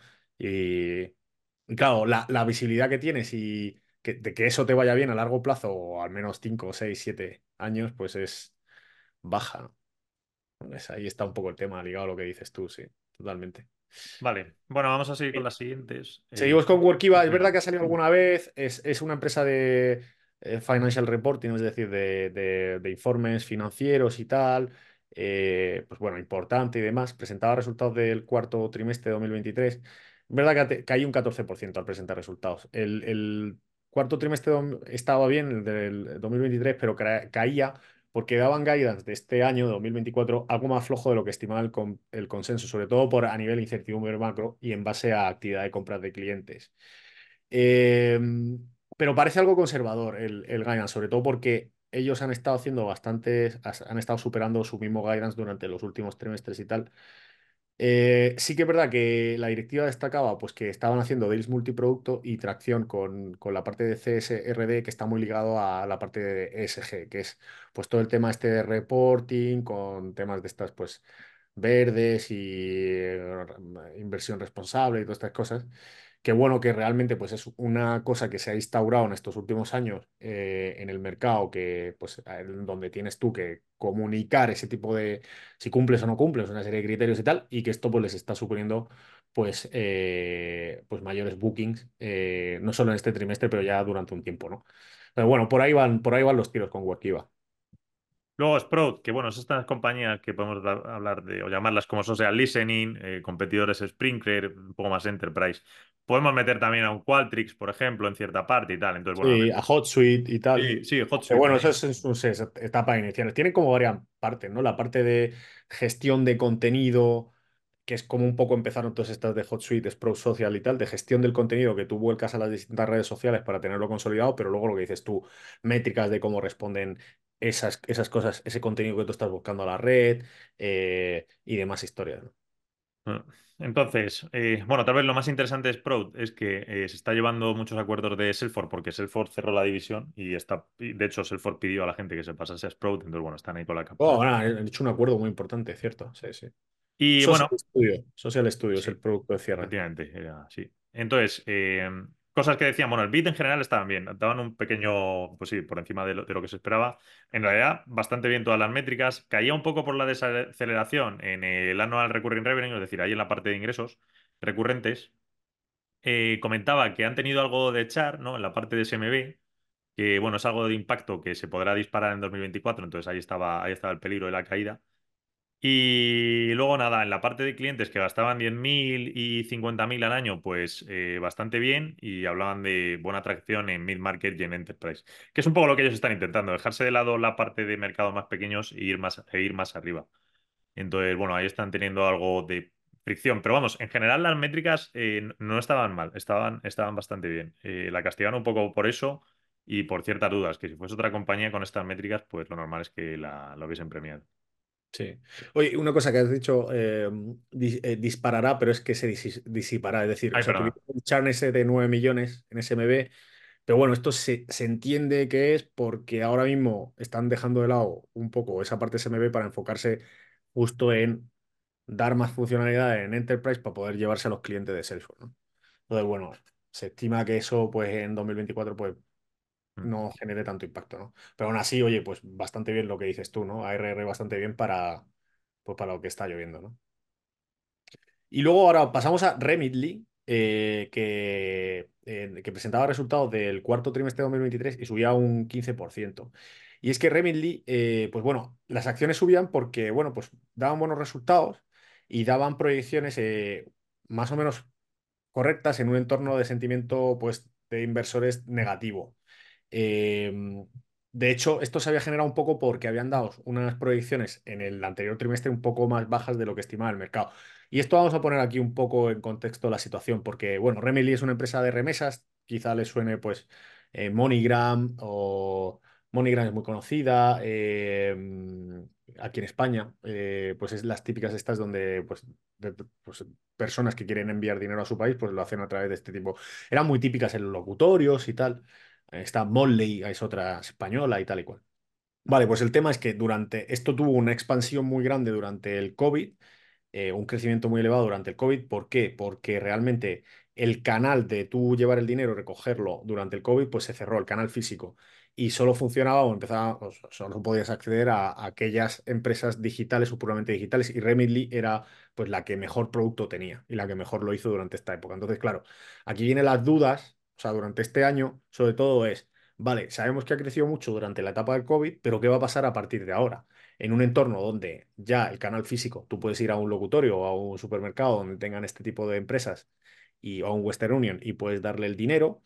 Y, y claro, la, la visibilidad que tienes y que, de que eso te vaya bien a largo plazo, o al menos cinco seis siete años, pues es baja, ¿no? Pues ahí está un poco el tema ligado a lo que dices tú, sí, totalmente. Vale, bueno, vamos a seguir con las siguientes. Eh, Seguimos con Workiva. Es verdad venga. que ha salido alguna vez. Es, es una empresa de eh, financial reporting, es decir, de, de- de informes financieros y tal. Eh, pues bueno, importante y demás. Presentaba resultados del cuarto trimestre de dos mil veintitrés. Es verdad que ha caí un catorce por ciento al presentar resultados. El, el cuarto trimestre dom- estaba bien, el del dos mil veintitrés, pero ca- caía porque daban guidance de este año, de dos mil veinticuatro, algo más flojo de lo que estimaba el, con- el consenso, sobre todo por a nivel de incertidumbre macro y en base a actividad de compras de clientes. Eh, pero parece algo conservador el, el guidance, sobre todo porque ellos han estado haciendo bastantes, han estado superando su mismo guidance durante los últimos trimestres y tal. Eh, sí que es verdad que la directiva destacaba pues, que estaban haciendo deals multiproducto y tracción con, con la parte de C S R D que está muy ligado a la parte de E S G, que es pues, todo el tema este de reporting con temas de estas pues, verdes y eh, inversión responsable y todas estas cosas. Qué bueno que realmente pues, es una cosa que se ha instaurado en estos últimos años eh, en el mercado, que, pues, en donde tienes tú que comunicar ese tipo de si cumples o no cumples una serie de criterios y tal, y que esto pues les está suponiendo pues, eh, pues mayores bookings, eh, no solo en este trimestre, pero ya durante un tiempo, ¿no? Pero bueno, por ahí van, por ahí van los tiros con Workiva. Luego Sprout, que bueno, es estas compañías que podemos da- hablar de, o llamarlas como social listening, eh, competidores Sprinkler, un poco más enterprise. Podemos meter también a un Qualtrics, por ejemplo, en cierta parte y tal. Entonces, bueno, a ver. Sí, a HotSuite y tal. Sí, sí, Aunque HotSuite bueno, eso también. es en sus es- etapas iniciales. Tienen como varias partes, ¿no? La parte de gestión de contenido que es como un poco empezaron todas estas de HotSuite, Sprout Social y tal, de gestión del contenido que tú vuelcas a las distintas redes sociales para tenerlo consolidado, pero luego lo que dices tú, métricas de cómo responden esas, esas cosas, ese contenido que tú estás buscando a la red eh, y demás historias, ¿no? Ah. Entonces, eh, bueno, tal vez lo más interesante de Sprout es que eh, se está llevando muchos acuerdos de Salesforce porque Salesforce cerró la división y está, y de hecho Salesforce pidió a la gente que se pasase a Sprout, entonces bueno, están ahí con la Oh, captura. bueno, han hecho un acuerdo muy importante, cierto. Sí, sí. Y Social bueno, Studio. Social Studio es sí, el producto de cierre. efectivamente, era así. Entonces, eh, cosas que decían, bueno, el beat en general estaban bien, daban un pequeño, pues sí, por encima de lo, de lo que se esperaba. En realidad, bastante bien todas las métricas. Caía un poco por la desaceleración en el annual recurring revenue, es decir, ahí en la parte de ingresos recurrentes. Eh, comentaba que han tenido algo de char, ¿no? En la parte de S M B, que bueno, es algo de impacto que se podrá disparar en dos mil veinticuatro, entonces ahí estaba, ahí estaba el peligro de la caída. Y luego nada, en la parte de clientes que gastaban diez mil y cincuenta mil al año, pues eh, bastante bien y hablaban de buena atracción en mid-market y en enterprise, que es un poco lo que ellos están intentando, dejarse de lado la parte de mercados más pequeños e ir más, e ir más arriba. Entonces, bueno, ahí están teniendo algo de fricción, pero vamos, en general las métricas eh, no estaban mal, estaban, estaban bastante bien. Eh, la castigaron un poco por eso y por ciertas dudas, que si fuese otra compañía con estas métricas, pues lo normal es que la, lo hubiesen premiado. Sí. Oye, una cosa que has dicho, eh, dis- eh, disparará, pero es que se dis- disipará. Es decir, o Ay, sea, perdona. tuvimos un churn ese de nueve millones en S M B, pero bueno, esto se, se entiende que es porque ahora mismo están dejando de lado un poco esa parte S M B para enfocarse justo en dar más funcionalidad en Enterprise para poder llevarse a los clientes de Salesforce, ¿no? Entonces, bueno, se estima que eso pues en dos mil veinticuatro pues Mm. no genere tanto impacto, ¿no? Pero aún así, oye, pues bastante bien lo que dices tú, ¿no? A R R bastante bien para, pues, para lo que está lloviendo, ¿no? Y luego ahora pasamos a Remitly, eh, que, eh, que presentaba resultados del cuarto trimestre de dos mil veintitrés y subía un quince por ciento. Y es que Remitly, eh, pues bueno, las acciones subían porque, bueno, pues daban buenos resultados y daban proyecciones eh, más o menos correctas en un entorno de sentimiento, pues, de inversores negativo. Eh, de hecho, esto se había generado un poco porque habían dado unas proyecciones en el anterior trimestre un poco más bajas de lo que estimaba el mercado. Y esto vamos a poner aquí un poco en contexto la situación, porque, bueno, Remily es una empresa de remesas, quizá le suene, pues, eh, MoneyGram o MoneyGram es muy conocida eh, aquí en España, eh, pues es las típicas estas donde, pues, de- pues, personas que quieren enviar dinero a su país, pues lo hacen a través de este tipo. Eran muy típicas en los locutorios y tal. Está Monley, es otra española y tal y cual. Vale, pues el tema es que durante esto tuvo una expansión muy grande durante el COVID, eh, un crecimiento muy elevado durante el COVID. ¿Por qué? Porque realmente el canal de tú llevar el dinero y recogerlo durante el COVID, pues se cerró, el canal físico. Y solo funcionaba o empezaba, o so- solo podías acceder a, a aquellas empresas digitales o puramente digitales. Y Remitly era pues la que mejor producto tenía y la que mejor lo hizo durante esta época. Entonces, claro, aquí vienen las dudas, o sea, durante este año, sobre todo es, vale, sabemos que ha crecido mucho durante la etapa del COVID, pero ¿qué va a pasar a partir de ahora? En un entorno donde ya el canal físico, tú puedes ir a un locutorio o a un supermercado donde tengan este tipo de empresas y, o a un Western Union y puedes darle el dinero,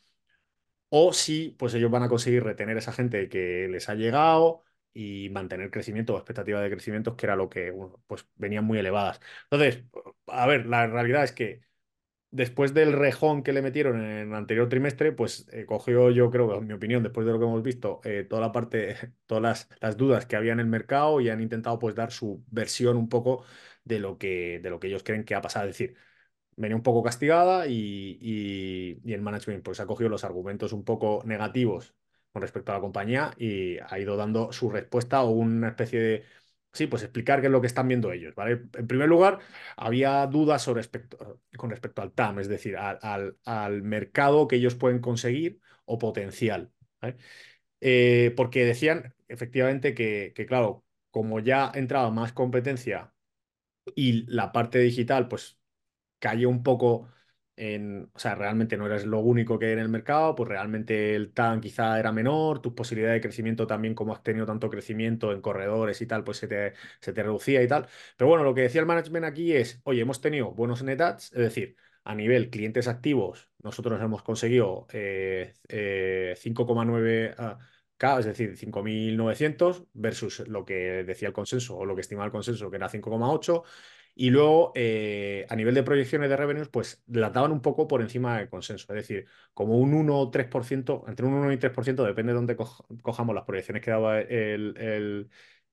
o si pues ellos van a conseguir retener a esa gente que les ha llegado y mantener crecimiento o expectativa de crecimiento, que era lo que bueno, pues venían muy elevadas. Entonces, a ver, la realidad es que después del rejón que le metieron en el anterior trimestre, pues eh, cogió, yo creo, en mi opinión, después de lo que hemos visto, eh, toda la parte, todas las, las dudas que había en el mercado y han intentado pues dar su versión un poco de lo que, de lo que ellos creen que ha pasado. Es decir, venía un poco castigada y, y, y el management pues ha cogido los argumentos un poco negativos con respecto a la compañía y ha ido dando su respuesta o una especie de, sí, pues explicar qué es lo que están viendo ellos, ¿vale? En primer lugar, había dudas sobre respecto, con respecto al T A M, es decir, al, al, al mercado que ellos pueden conseguir o potencial, ¿vale? Eh, porque decían efectivamente que, que, claro, como ya entraba más competencia y la parte digital, pues cayó un poco en, o sea, realmente no eres lo único que hay en el mercado, pues realmente el T A M quizá era menor, tus posibilidades de crecimiento también, como has tenido tanto crecimiento en corredores y tal, pues se te, se te reducía y tal. Pero bueno, lo que decía el management aquí es, oye, hemos tenido buenos net adds, es decir, a nivel clientes activos, nosotros hemos conseguido eh, eh, cinco coma nueve ah, K, es decir, cinco mil novecientos versus lo que decía el consenso o lo que estimaba el consenso, que era cinco coma ocho. Y luego, eh, a nivel de proyecciones de revenues, pues las daban un poco por encima del consenso. Es decir, como un uno o tres por ciento, entre un uno y tres por ciento, depende de dónde coj- cojamos las proyecciones que daba el, el,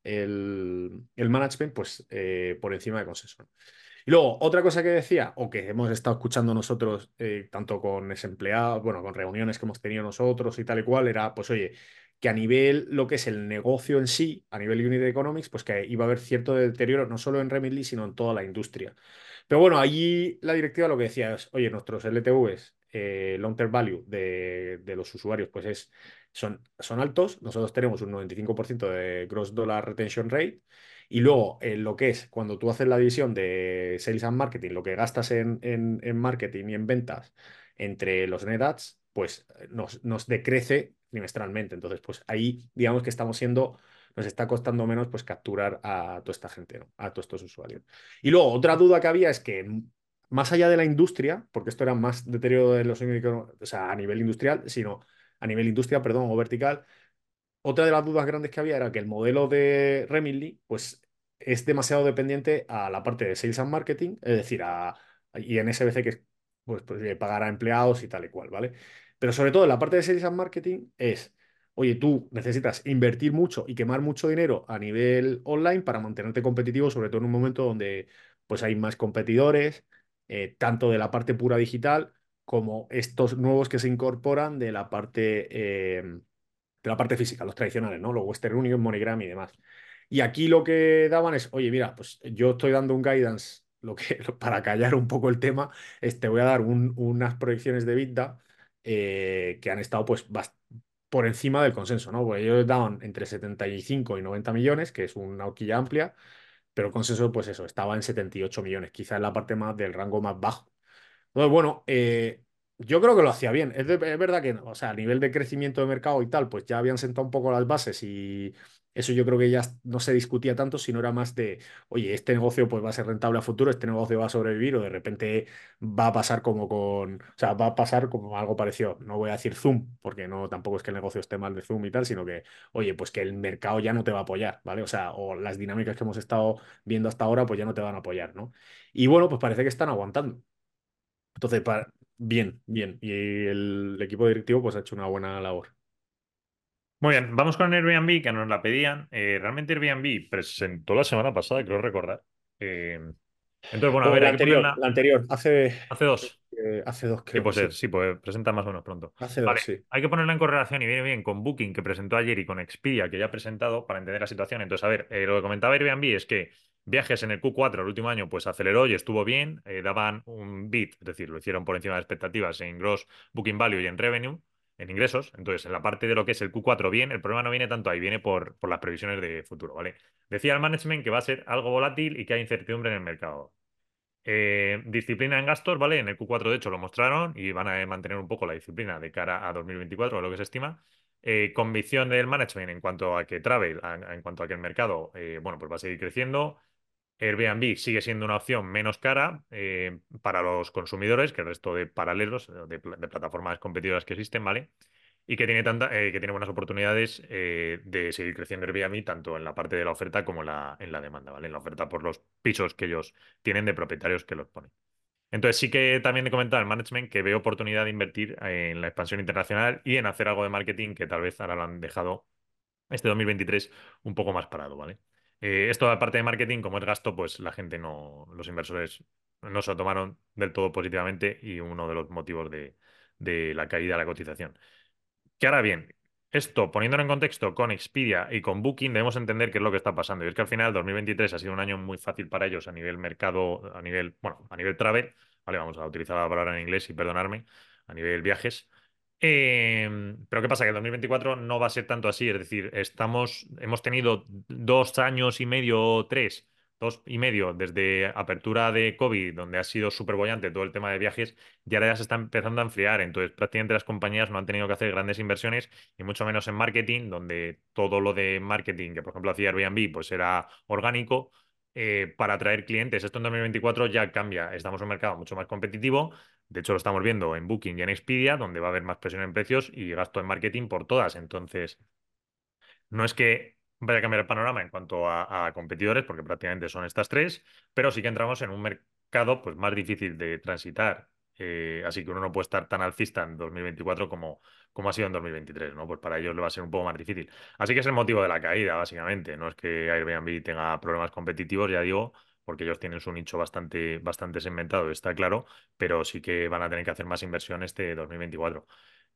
el- el management, pues eh, por encima del consenso. Y luego, otra cosa que decía, o que hemos estado escuchando nosotros, eh, tanto con desempleados, bueno, con reuniones que hemos tenido nosotros y tal y cual, era, pues oye, que a nivel lo que es el negocio en sí, a nivel unit economics, pues que iba a haber cierto deterioro, no solo en Remitly, sino en toda la industria. Pero bueno, allí la directiva lo que decía es, oye, nuestros L T Vs, eh, long term value de, de los usuarios, pues es, son, son altos. Nosotros tenemos un noventa y cinco por ciento de gross dollar retention rate. Y luego, en lo que es cuando tú haces la división de sales and marketing, lo que gastas en, en- en marketing y en ventas entre los net ads, pues nos, nos decrece trimestralmente. Entonces, pues ahí digamos que estamos siendo, nos está costando menos pues capturar a toda esta gente, ¿no? A todos estos usuarios. Y luego, otra duda que había es que más allá de la industria, porque esto era más deterioro de los, o sea, a nivel industrial, sino a nivel industria, perdón, o vertical, otra de las dudas grandes que había era que el modelo de Remitly, pues, es demasiado dependiente a la parte de Sales and Marketing, es decir, a, y en S B C, que es pues, pues, eh, pagar a empleados y tal y cual, ¿vale? Pero sobre todo en la parte de Sales and Marketing es, oye, tú necesitas invertir mucho y quemar mucho dinero a nivel online para mantenerte competitivo, sobre todo en un momento donde pues, hay más competidores, eh, tanto de la parte pura digital como estos nuevos que se incorporan de la parte... eh, de la parte física, los tradicionales, ¿no? Los Western Union, MoneyGram y demás. Y aquí lo que daban es, oye, mira, pues yo estoy dando un guidance, lo que, para callar un poco el tema, es, te voy a dar un- unas proyecciones de EBITDA eh, que han estado pues bast- por encima del consenso, ¿no? Pues ellos daban entre setenta y cinco y noventa millones, que es una horquilla amplia, pero el consenso, pues eso, estaba en setenta y ocho millones, quizás en la parte más del rango más bajo. Entonces, bueno, eh, yo creo que lo hacía bien. Es, de- es verdad que, o sea, a nivel de crecimiento de mercado y tal, pues ya habían sentado un poco las bases y eso yo creo que ya no se discutía tanto, sino era más de, oye, este negocio pues va a ser rentable a futuro, este negocio va a sobrevivir o de repente va a pasar como con, o sea, va a pasar como algo parecido. No voy a decir Zoom, porque no tampoco es que el negocio esté mal de Zoom y tal, sino que, oye, pues que el mercado ya no te va a apoyar, ¿vale? O sea, o las dinámicas que hemos estado viendo hasta ahora, pues ya no te van a apoyar, ¿no? Y bueno, pues parece que están aguantando. Entonces, para, bien, bien. Y el equipo directivo pues ha hecho una buena labor. Muy bien, vamos con Airbnb, que nos la pedían. Eh, realmente Airbnb presentó la semana pasada, creo recordar. Eh, entonces, bueno, a O ver, la hay que anterior, ponerla la anterior, hace, hace dos. eh, hace dos Sí, creo que puede ser, sí. sí, pues presenta más o menos pronto. Hace Vale, dos, sí. hay que ponerla en correlación y viene bien con Booking, que presentó ayer, y con Expedia, que ya ha presentado, para entender la situación. Entonces, a ver, eh, lo que comentaba Airbnb es que viajes en el Q cuatro el último año, pues aceleró y estuvo bien, eh, daban un beat, es decir, lo hicieron por encima de expectativas en gross booking value y en revenue, en ingresos. Entonces, en la parte de lo que es el Q cuatro bien, el problema no viene tanto ahí, viene por, por las previsiones de futuro, ¿vale? Decía el management que va a ser algo volátil y que hay incertidumbre en el mercado. Eh, disciplina en gastos, ¿vale? En el Q cuatro, de hecho, lo mostraron y van a mantener un poco la disciplina de cara a dos mil veinticuatro, a lo que se estima. Eh, convicción del management en cuanto a que Travel, a- a- en cuanto a que el mercado, eh, bueno, pues va a seguir creciendo. Airbnb sigue siendo una opción menos cara eh, para los consumidores que el resto de paralelos, eh, de, pla- de plataformas competidoras que existen, ¿vale? Y que tiene tanta, eh, que tiene buenas oportunidades eh, de seguir creciendo Airbnb tanto en la parte de la oferta como en la, en la demanda, ¿vale? En la oferta por los pisos que ellos tienen de propietarios que los ponen. Entonces sí que también he comentado al management que veo oportunidad de invertir en la expansión internacional y en hacer algo de marketing que tal vez ahora lo han dejado este dos mil veintitrés un poco más parado, ¿vale? Eh, esto aparte de marketing, como es gasto, pues la gente no, los inversores no se lo tomaron del todo positivamente y uno de los motivos de, de la caída de la cotización. Que ahora bien, esto poniéndolo en contexto con Expedia y con Booking, debemos entender qué es lo que está pasando. Y es que al final dos mil veintitrés ha sido un año muy fácil para ellos a nivel mercado, a nivel, bueno, a nivel travel, ¿vale? Vamos a utilizar la palabra en inglés y perdonarme, a nivel viajes. Eh, pero ¿qué pasa? Que el dos mil veinticuatro no va a ser tanto así. Es decir, estamos, hemos tenido dos años y medio, tres, dos y medio desde apertura de COVID, donde ha sido súper bollante todo el tema de viajes, y ahora ya se está empezando a enfriar. Entonces, prácticamente las compañías no han tenido que hacer grandes inversiones, y mucho menos en marketing, donde todo lo de marketing que, por ejemplo, hacía Airbnb, pues era orgánico. Eh, para atraer clientes. Esto en dos mil veinticuatro ya cambia. Estamos en un mercado mucho más competitivo. De hecho, lo estamos viendo en Booking y en Expedia, donde va a haber más presión en precios y gasto en marketing por todas. Entonces, no es que vaya a cambiar el panorama en cuanto a, a competidores, porque prácticamente son estas tres, pero sí que entramos en un mercado pues, más difícil de transitar. Eh, así que uno no puede estar tan alcista en dos mil veinticuatro como, como ha sido en dos mil veintitrés, ¿no? Pues para ellos le va a ser un poco más difícil. Así que es el motivo de la caída, básicamente. No es que Airbnb tenga problemas competitivos, ya digo, porque ellos tienen su nicho bastante, bastante segmentado, está claro, pero sí que van a tener que hacer más inversión este dos mil veinticuatro.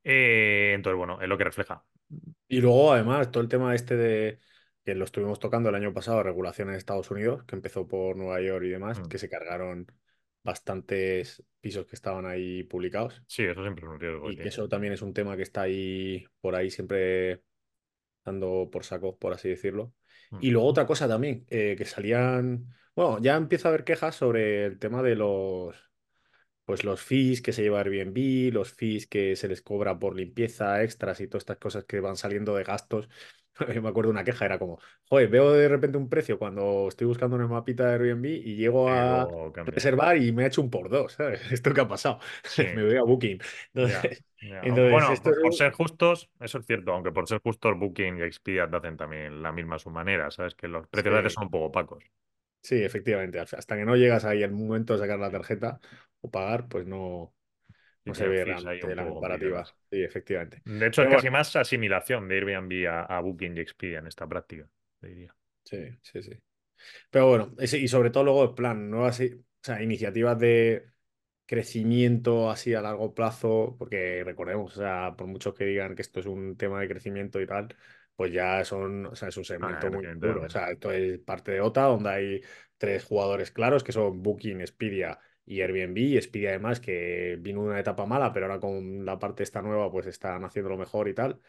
Eh, entonces, bueno, es lo que refleja. Y luego, además, todo el tema este de que lo estuvimos tocando el año pasado, regulación en Estados Unidos, que empezó por Nueva York y demás, Mm. que se cargaron bastantes pisos que estaban ahí publicados. Sí, eso siempre es un riesgo que Y que tiene. eso también es un tema que está ahí por ahí siempre dando por saco, por así decirlo. Mm. Y luego otra cosa también, eh, que salían, bueno, ya empieza a haber quejas sobre el tema de los, pues los fees que se lleva Airbnb, los fees que se les cobra por limpieza, extras y todas estas cosas que van saliendo de gastos. Yo me acuerdo de una queja, era como, joder, veo de repente un precio cuando estoy buscando una mapita de Airbnb y llego Y a luego cambia. reservar y me ha hecho un por dos, ¿sabes? ¿Esto qué ha pasado? Sí, Me voy a Booking. ya, Entonces, ya. Aunque entonces bueno, esto es por, por un- ser justos, eso es cierto, aunque por ser justos, Booking y Expedia te hacen también la misma a su manera, ¿sabes? Que los precios a veces Sí, son un poco opacos. sí, efectivamente. Hasta que no llegas ahí al momento de sacar la tarjeta o pagar, pues no, Y no se tienen ve fees ahí un realmente la poco comparativa. complicadas. Sí, efectivamente. De hecho, es Pero casi bueno, más asimilación de Airbnb a, a Booking y Expedia en esta práctica, te diría. sí, sí, sí. Pero bueno, ese- y sobre todo luego el plan, nuevas i- o sea, iniciativas de crecimiento así a largo plazo, porque recordemos, o sea, por mucho que digan que esto es un tema de crecimiento y tal, pues ya son, o sea, es un Ah, segmento de muy crecimiento duro. O también. sea, esto es parte de OTA, donde hay tres jugadores claros, que son Booking, Expedia y Airbnb. Expedia además, que vino una etapa mala, pero ahora con la parte esta nueva, pues están haciéndolo mejor y tal.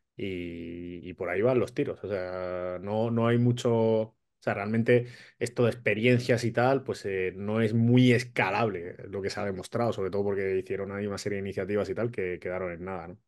Y, y por ahí van los tiros. O sea, no, no hay mucho. O sea, realmente esto de experiencias y tal, pues eh, no es muy escalable lo que se ha demostrado, sobre todo porque hicieron ahí una serie de iniciativas y tal que quedaron en nada, ¿no?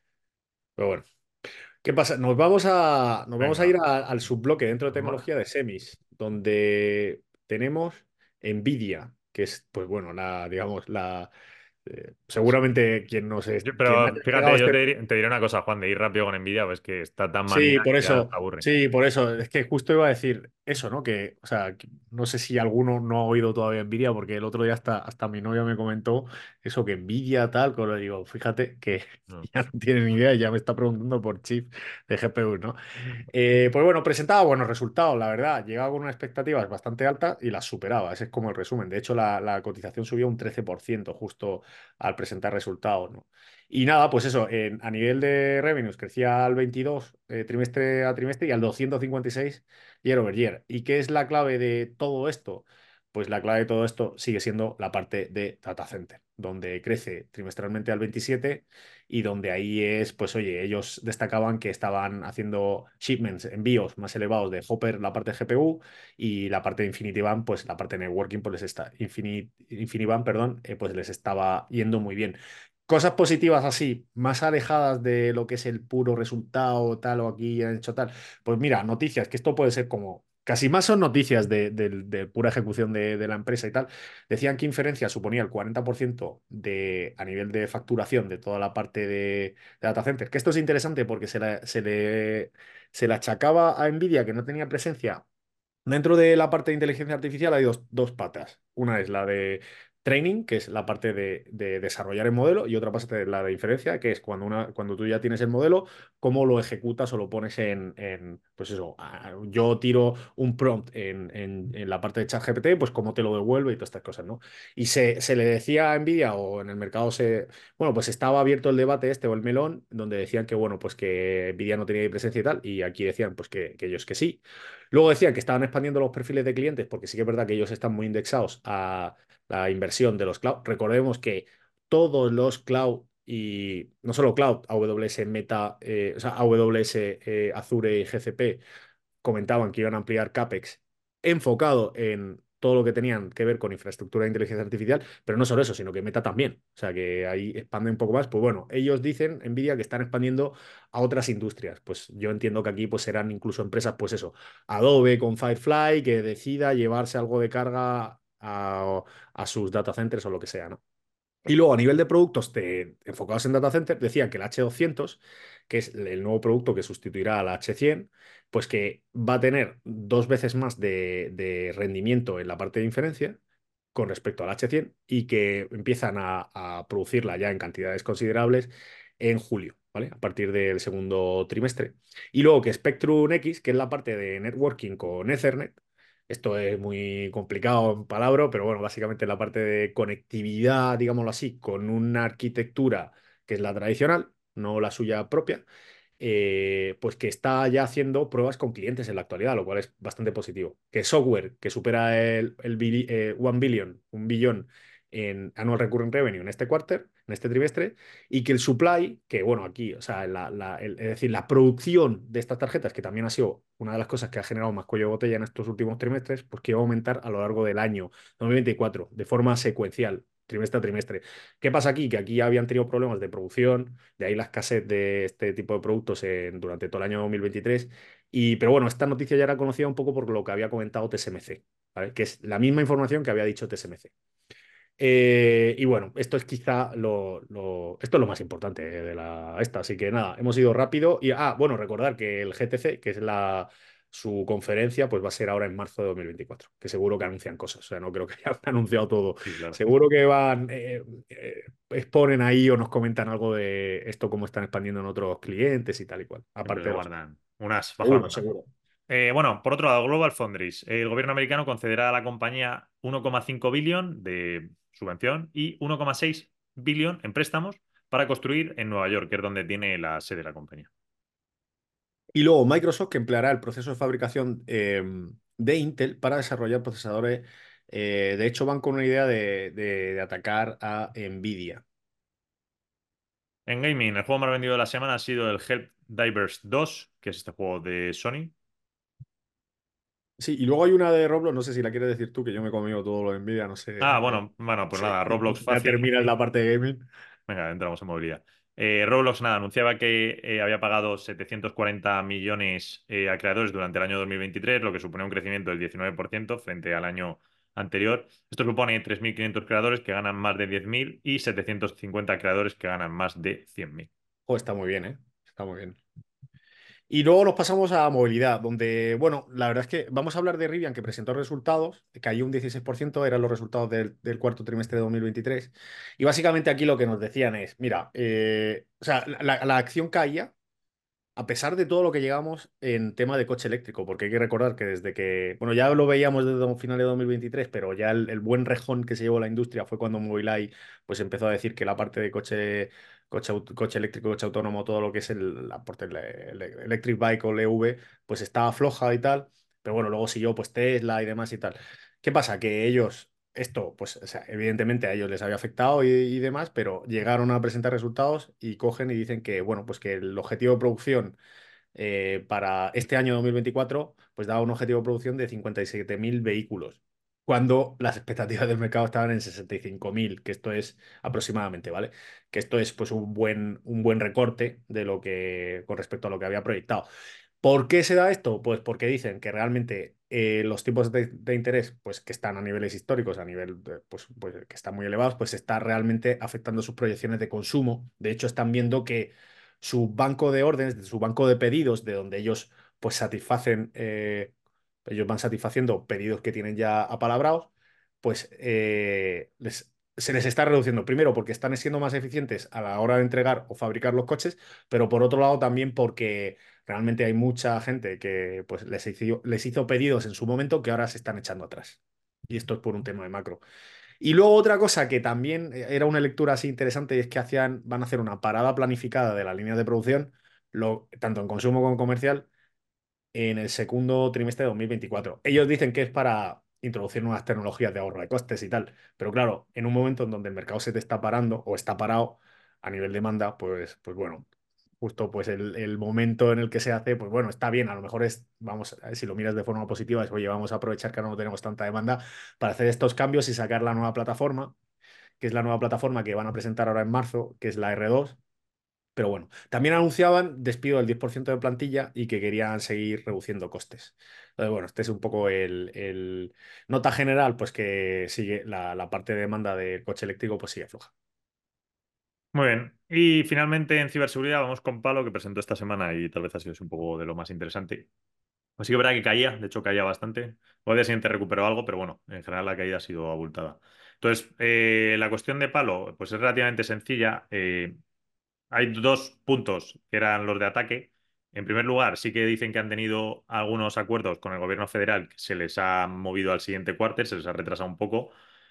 Pero bueno, ¿qué pasa? Nos vamos a, nos vamos a ir Venga. a- al subbloque dentro de Ma- tecnología de semis, donde tenemos Nvidia, que es, pues bueno, la, digamos, la. eh, seguramente quien nos es- Yo- quien haya pero llegado a fíjate, yo este. te, dir- te diré una cosa, Juan, de ir rápido con Nvidia, pues que está tan Sí, manida por que ya eso, aburre. sí, por eso. Es que justo iba a decir eso, ¿no? Que, o sea, que no sé si alguno no ha oído todavía Nvidia, porque el otro día hasta, hasta mi novia me comentó eso, que Nvidia tal, que le digo, fíjate que No. ya no tiene ni idea y ya me está preguntando por chip de G P U, ¿no? Eh, pues bueno, presentaba buenos resultados, la verdad. Llegaba con unas expectativas bastante altas y las superaba. Ese es como el resumen. De hecho, la, la cotización subió un trece por ciento justo al presentar resultados, ¿no? Y nada, pues eso, en- a nivel de revenues crecía al veintidós eh, trimestre a trimestre y al doscientos cincuenta y seis year over year. ¿Y qué es la clave de todo esto? Pues la clave de todo esto sigue siendo la parte de data center, donde crece trimestralmente al veintisiete y donde ahí es, pues oye, ellos destacaban que estaban haciendo shipments, envíos más elevados de Hopper, la parte de G P U, y la parte de InfiniBand, pues la parte de networking, pues les está, Infini- InfiniBand, perdón, eh, pues les estaba yendo muy bien. Cosas positivas así, más alejadas de lo que es el puro resultado, tal o aquí han hecho tal. Pues mira, noticias, que esto puede ser como, casi más son noticias de, de- de pura ejecución de, de la empresa y tal. Decían que inferencia suponía el cuarenta por ciento de, a nivel de facturación de toda la parte de, de data center. Que esto es interesante porque se, la- se le, se le achacaba a Nvidia que no tenía presencia. Dentro de la parte de inteligencia artificial hay dos, dos patas. Una es la de training, que es la parte de, de desarrollar el modelo, y otra parte es la de inferencia, que es cuando, una, cuando tú ya tienes el modelo, cómo lo ejecutas o lo pones en, en, pues eso, ah, yo tiro un prompt en, en- en la parte de ChatGPT, pues cómo te lo devuelve y todas estas cosas, ¿no? Y se, se le decía a Nvidia o en el mercado se, bueno, pues estaba abierto el debate este o el melón, donde decían que, bueno, pues que Nvidia no tenía presencia y tal, y aquí decían pues que, que ellos que sí. Luego decían que estaban expandiendo los perfiles de clientes porque sí que es verdad que ellos están muy indexados a la inversión de los cloud. Recordemos que todos los cloud y no solo cloud, A W S Meta, eh, o sea, A W S, eh, Azure y G C P comentaban que iban a ampliar CAPEX enfocado en todo lo que tenían que ver con infraestructura de inteligencia artificial, pero no solo eso, sino que Meta también. O sea, que ahí expande un poco más. Pues bueno, ellos dicen, Nvidia, que están expandiendo a otras industrias. Pues yo entiendo que aquí pues serán incluso empresas, pues eso, Adobe con Firefly, que decida llevarse algo de carga a, a sus data centers o lo que sea, ¿no? Y luego, a nivel de productos de- enfocados en data center, decían que el H doscientos, que es el nuevo producto que sustituirá al H cien, pues que va a tener dos veces más de, de rendimiento en la parte de inferencia con respecto al H cien y que empiezan a, a producirla ya en cantidades considerables en julio, ¿vale? A partir del segundo trimestre. Y luego que Spectrum X, que es la parte de networking con Ethernet, esto es muy complicado en palabra, pero bueno, básicamente la parte de conectividad, digámoslo así, con una arquitectura que es la tradicional, no la suya propia, eh, pues que está ya haciendo pruebas con clientes en la actualidad, lo cual es bastante positivo. Que software que supera el, el bili- eh, one billion, un billón en annual recurring revenue en este quarter, en este trimestre, y que el supply, que bueno, aquí, o sea, la- la- el- es decir, la producción de estas tarjetas, que también ha sido una de las cosas que ha generado más cuello de botella en estos últimos trimestres, pues que va a aumentar a lo largo del año dos mil veinticuatro de forma secuencial, trimestre a trimestre. ¿Qué pasa aquí? Que aquí ya habían tenido problemas de producción, de ahí la escasez de este tipo de productos en- durante todo el año dos mil veintitrés. Y, pero bueno, esta noticia ya era conocida un poco por lo que había comentado T S M C, ¿vale? Que es la misma información que había dicho T S M C. Eh, y bueno, esto es quizá lo, lo- esto es lo más importante de la esta. Así que nada, hemos ido rápido. Y ah, bueno, recordar que el G T C, que es la su conferencia, pues va a ser ahora en marzo de dos mil veinticuatro, que seguro que anuncian cosas. O sea, no creo que hayan anunciado todo. Sí, claro. Seguro que van, eh, eh, exponen ahí o nos comentan algo de esto, cómo están expandiendo en otros clientes y tal y cual. Siempre Aparte se de los. guardan unas bajo la Seguro, manga. seguro. Eh, bueno, por otro lado, Global Foundries. El gobierno americano concederá a la compañía uno coma cinco billón de subvención y uno coma seis billón en préstamos para construir en Nueva York, que es donde tiene la sede de la compañía. Y luego Microsoft, que empleará el proceso de fabricación eh, de Intel para desarrollar procesadores. Eh, de hecho, van con una idea de, de- de atacar a Nvidia. En gaming, el juego más vendido de la semana ha sido el Helldivers dos, que es este juego de Sony. Sí, y luego hay una de Roblox, no sé si la quieres decir tú, que yo me he comido todo lo de Nvidia, no sé. Ah, eh, bueno, bueno, pues sí, nada, Roblox ya fácil. terminas la parte de gaming. Venga, entramos en movilidad. Eh, Roblox, nada, anunciaba que eh, había pagado setecientos cuarenta millones eh, a creadores durante el año dos mil veintitrés, lo que supone un crecimiento del diecinueve por ciento frente al año anterior. Esto supone tres mil quinientos creadores que ganan más de diez mil y setecientos cincuenta creadores que ganan más de cien mil. Oh, está muy bien, ¿eh? Está muy bien. Y luego nos pasamos a movilidad, donde, bueno, la verdad es que vamos a hablar de Rivian, que presentó resultados, cayó un dieciséis por ciento, eran los resultados del, del cuarto trimestre de dos mil veintitrés. Y básicamente aquí lo que nos decían es, mira, eh, o sea, la, la- la acción caía a pesar de todo lo que llegamos en tema de coche eléctrico, porque hay que recordar que desde que, bueno, ya lo veíamos desde do- finales de dos mil veintitrés, pero ya el, el buen rejón que se llevó la industria fue cuando Mobileye pues empezó a decir que la parte de coche, coche, aut- coche eléctrico, coche autónomo, todo lo que es el, la parte el, el Electric Vehicle E V, pues estaba floja y tal, pero bueno, luego siguió pues Tesla y demás y tal. ¿Qué pasa? Que ellos esto, pues, o sea, evidentemente a ellos les había afectado y, y demás, pero llegaron a presentar resultados y cogen y dicen que, bueno, pues que el objetivo de producción eh, para este año dos mil veinticuatro, pues daba un objetivo de producción de cincuenta y siete mil vehículos, cuando las expectativas del mercado estaban en sesenta y cinco mil, que esto es aproximadamente, ¿vale? Que esto es pues un buen, un buen recorte de lo que, con respecto a lo que había proyectado. ¿Por qué se da esto? Pues porque dicen que realmente eh, los tipos de, de interés, pues que están a niveles históricos, a nivel de, pues, pues, que están muy elevados, pues está realmente afectando sus proyecciones de consumo. De hecho, están viendo que su banco de órdenes, su banco de pedidos, de donde ellos pues satisfacen, eh, ellos van satisfaciendo pedidos que tienen ya apalabrados, pues eh, les, se les está reduciendo. Primero, porque están siendo más eficientes a la hora de entregar o fabricar los coches, pero por otro lado también porque realmente hay mucha gente que pues, les hizo, les hizo pedidos en su momento que ahora se están echando atrás. Y esto es por un tema de macro. Y luego otra cosa que también era una lectura así interesante y es que hacían, van a hacer una parada planificada de la línea de producción, lo, tanto en consumo como en comercial, en el segundo trimestre de dos mil veinticuatro. Ellos dicen que es para introducir nuevas tecnologías de ahorro de costes y tal, pero claro, en un momento en donde el mercado se te está parando o está parado a nivel demanda, pues, pues bueno, justo pues el, el momento en el que se hace, pues bueno, está bien, a lo mejor es, vamos, a ver, si lo miras de forma positiva, es, oye, vamos a aprovechar que ahora no tenemos tanta demanda para hacer estos cambios y sacar la nueva plataforma, que es la nueva plataforma que van a presentar ahora en marzo, que es la R dos. Pero bueno, también anunciaban despido del diez por ciento de plantilla y que querían seguir reduciendo costes. Entonces, bueno, este es un poco el, el nota general, pues que sigue la, la parte de demanda del coche eléctrico, pues sigue floja. Muy bien. Y finalmente en ciberseguridad vamos con Palo, que presentó esta semana y tal vez ha sido un poco de lo más interesante. Pues sí que es verdad que caía, de hecho caía bastante. Luego al día siguiente recuperó algo, pero bueno, en general la caída ha sido abultada. Entonces, eh, la cuestión de Palo, pues es relativamente sencilla. Eh, hay dos puntos que eran los de ataque. En primer lugar, sí que dicen que han tenido algunos acuerdos con el gobierno federal que se les ha movido al siguiente cuarter, se les ha retrasado un poco.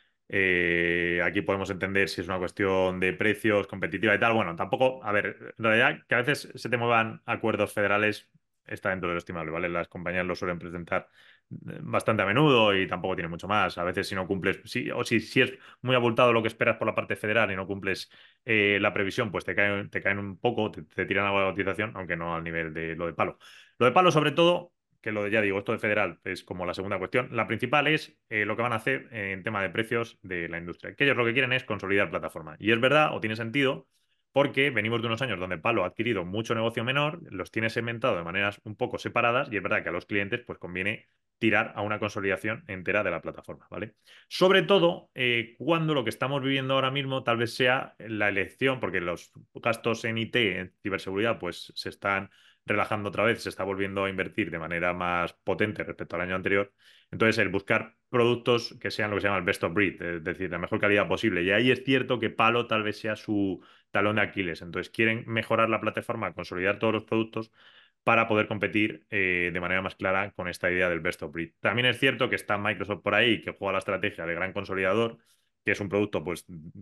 Eh, aquí podemos entender si es una cuestión de precios competitiva y tal. Bueno, tampoco, a ver, en realidad que a veces se te muevan acuerdos federales está dentro de lo estimable, ¿vale? Las compañías lo suelen presentar eh, bastante a menudo y tampoco tiene mucho más. A veces si no cumples, si, o si, si es muy abultado lo que esperas por la parte federal y no cumples eh, la previsión, pues te caen, te caen un poco, te, te tiran algo de cotización, aunque no al nivel de lo de Palo. Lo de Palo, sobre todo que lo de, ya digo, esto de federal es como la segunda cuestión. La principal es eh, lo que van a hacer en tema de precios de la industria. Que ellos lo que quieren es consolidar plataforma. Y es verdad, o tiene sentido, porque venimos de unos años donde Palo ha adquirido mucho negocio menor, los tiene segmentado de maneras un poco separadas, y es verdad que a los clientes pues conviene tirar a una consolidación entera de la plataforma, ¿vale? Sobre todo eh, cuando lo que estamos viviendo ahora mismo tal vez sea la elección, porque los gastos en I T, en ciberseguridad, pues se están relajando otra vez, se está volviendo a invertir de manera más potente respecto al año anterior. Entonces, el buscar productos que sean lo que se llama el best of breed, es decir, la mejor calidad posible. Y ahí es cierto que Palo tal vez sea su talón de Aquiles. Entonces, quieren mejorar la plataforma, consolidar todos los productos para poder competir eh, de manera más clara con esta idea del best of breed. También es cierto que está Microsoft por ahí, que juega la estrategia de gran consolidador, que es un producto pues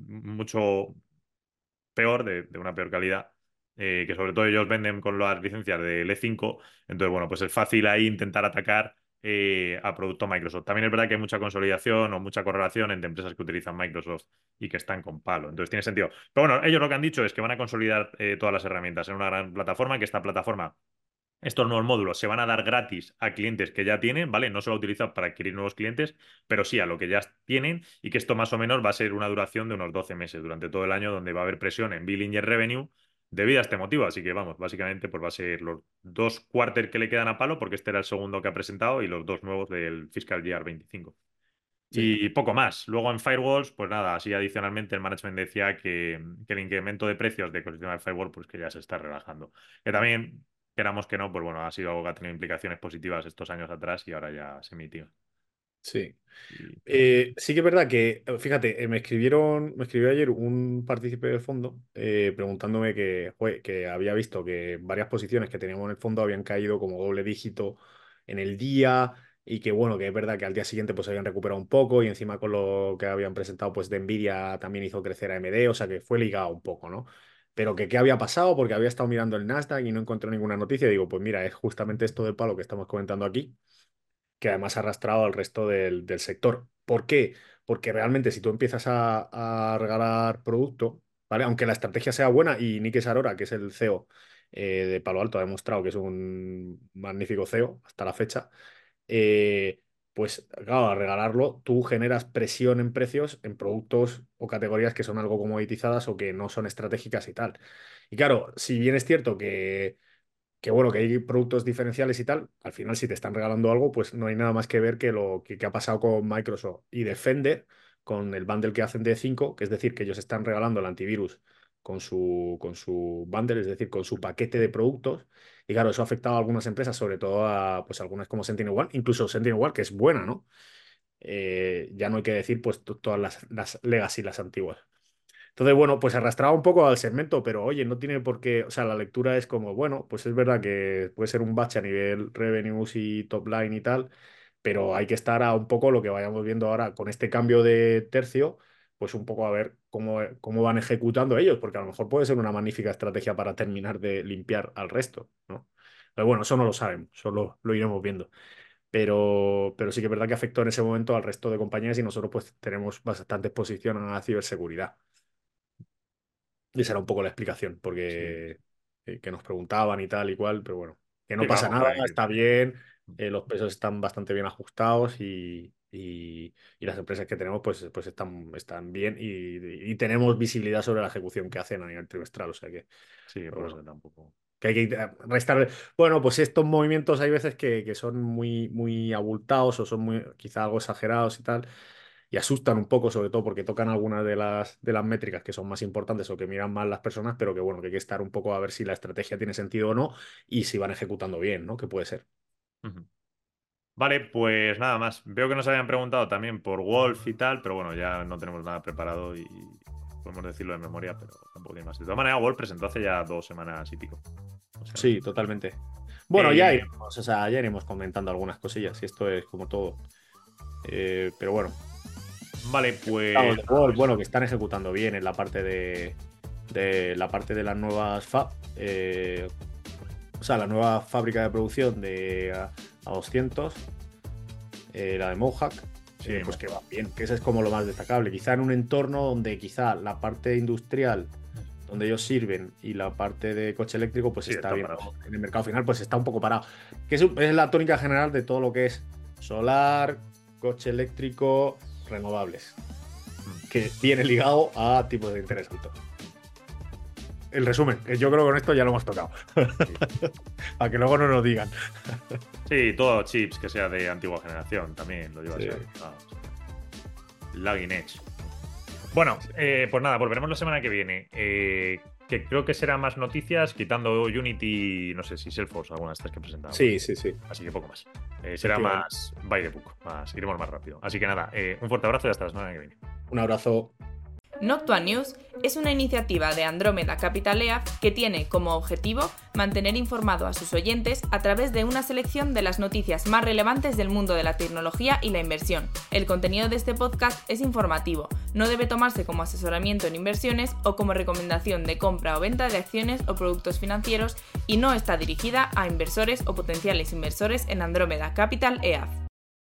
mucho peor, de, de una peor calidad, eh, que sobre todo ellos venden con las licencias del E cinco, entonces bueno, pues es fácil ahí intentar atacar eh, a producto Microsoft. También es verdad que hay mucha consolidación o mucha correlación entre empresas que utilizan Microsoft y que están con Palo, entonces tiene sentido. Pero bueno, ellos lo que han dicho es que van a consolidar eh, todas las herramientas en una gran plataforma, que esta plataforma estos nuevos módulos se van a dar gratis a clientes que ya tienen, ¿vale? No se va a utilizar para adquirir nuevos clientes, pero sí a lo que ya tienen y que esto más o menos va a ser una duración de unos doce meses durante todo el año donde va a haber presión en billing y en revenue debido a este motivo. Así que vamos, básicamente pues va a ser los dos quarters que le quedan a Palo porque este era el segundo que ha presentado y los dos nuevos del Fiscal Year veinticinco. Sí, Y poco más. Luego en firewalls, pues nada, así adicionalmente el management decía que, que el incremento de precios de ecosistema de firewall, pues que ya se está relajando. Que también, queramos que no, pues bueno, ha sido algo que ha tenido implicaciones positivas estos años atrás y ahora ya se mitiga. sí. Y, pero bueno, Eh, sí que es verdad que, eh, fíjate, eh, me escribieron, me escribió ayer un partícipe del fondo eh, preguntándome que, jue, que había visto que varias posiciones que teníamos en el fondo habían caído como doble dígito en el día y que bueno, que es verdad que al día siguiente pues habían recuperado un poco y encima con lo que habían presentado pues de Nvidia también hizo crecer a A M D, o sea que fue ligado un poco, ¿no? Pero que qué había pasado porque había estado mirando el Nasdaq y no encontré ninguna noticia. Digo, pues mira, es justamente esto del palo que estamos comentando aquí que además ha arrastrado al resto del, del sector. ¿Por qué? Porque realmente si tú empiezas a, a regalar producto, ¿vale? Aunque la estrategia sea buena y Nick Sarora, que es el C E O eh, de Palo Alto, ha demostrado que es un magnífico C E O hasta la fecha, eh, pues claro, al regalarlo tú generas presión en precios en productos o categorías que son algo comoditizadas o que no son estratégicas y tal. Y claro, si bien es cierto que que bueno, que hay productos diferenciales y tal, al final si te están regalando algo, pues no hay nada más que ver que lo que, que ha pasado con Microsoft y Defender, con el bundle que hacen de cinco, que es decir, que ellos están regalando el antivirus con su, con su bundle, es decir, con su paquete de productos. Y claro, eso ha afectado a algunas empresas, sobre todo a pues algunas como SentinelOne, incluso SentinelOne, que es buena, ¿no? Eh, ya no hay que decir pues to- todas las, las legacy, las antiguas. Entonces, bueno, pues arrastraba un poco al segmento, pero oye, no tiene por qué, o sea, la lectura es como, bueno, pues es verdad que puede ser un bache a nivel revenues y top line y tal, pero hay que estar a un poco lo que vayamos viendo ahora con este cambio de tercio, pues un poco a ver cómo, cómo van ejecutando ellos, porque a lo mejor puede ser una magnífica estrategia para terminar de limpiar al resto, ¿no? Pero bueno, eso no lo sabemos, solo lo iremos viendo. Pero, pero sí que es verdad que afectó en ese momento al resto de compañías y nosotros pues tenemos bastante exposición a la ciberseguridad. Y esa era un poco la explicación, sí. porque eh, que nos preguntaban y tal y cual, pero bueno, que Sí, no pasa vamos, nada, joder, que- está bien, eh, los pesos están bastante bien ajustados y, y- y las empresas que tenemos pues, pues están, están bien y, y tenemos visibilidad sobre la ejecución que hacen a nivel trimestral, o sea que, sí, pero por eso bueno, que tampoco. que hay que restar. Bueno, pues estos movimientos hay veces que, que son muy, muy abultados o son muy quizá algo exagerados y tal. y asustan un poco, sobre todo porque tocan algunas de las, de las métricas que son más importantes o que miran más las personas, pero que bueno, que hay que estar un poco a ver si la estrategia tiene sentido o no y si van ejecutando bien, ¿no? Que puede ser. Uh-huh. Vale, pues nada más. Veo que nos habían preguntado también por Wolf y tal, pero bueno, ya no tenemos nada preparado y podemos decirlo de memoria, pero tampoco tiene más. De todas maneras, Wolf presentó hace ya dos semanas y pico. O sea, sí, totalmente. Bueno, eh... ya iremos, o sea, ya iremos comentando algunas cosillas y esto es como todo. Eh, pero bueno. Vale, pues... Wolf, pues... Bueno, que están ejecutando bien en la parte de, de la parte de las nuevas fab. Eh, o sea, la nueva fábrica de producción de A doscientos, eh, la de Mohawk, sí, eh, pues que va bien, que ese es como lo más destacable. Quizá en un entorno donde quizá la parte industrial donde ellos sirven y la parte de coche eléctrico pues sí, está, está bien parado. En el mercado final pues está un poco parado, que es, es la tónica general de todo lo que es solar, coche eléctrico, renovables, que viene ligado a tipos de interés alto. El resumen, yo creo que con esto ya lo hemos tocado. Sí. Para que luego no nos digan. Sí, todo chips que sea de antigua generación también lo llevas sí. ahí. Vamos. Lagging Edge. Bueno, eh, pues nada, volveremos la semana que viene. Eh, que creo que será más noticias, quitando Unity, no sé si Salesforce, alguna de estas que presentamos. Sí, sí, sí. Así que poco más. Eh, será más by the book, más, iremos más rápido. Así que nada, eh, un fuerte abrazo y hasta la semana que viene. Un abrazo. Noctua News es una iniciativa de Andrómeda Capital E A F que tiene como objetivo mantener informado a sus oyentes a través de una selección de las noticias más relevantes del mundo de la tecnología y la inversión. El contenido de este podcast es informativo, no debe tomarse como asesoramiento en inversiones o como recomendación de compra o venta de acciones o productos financieros y no está dirigida a inversores o potenciales inversores en Andrómeda Capital E A F.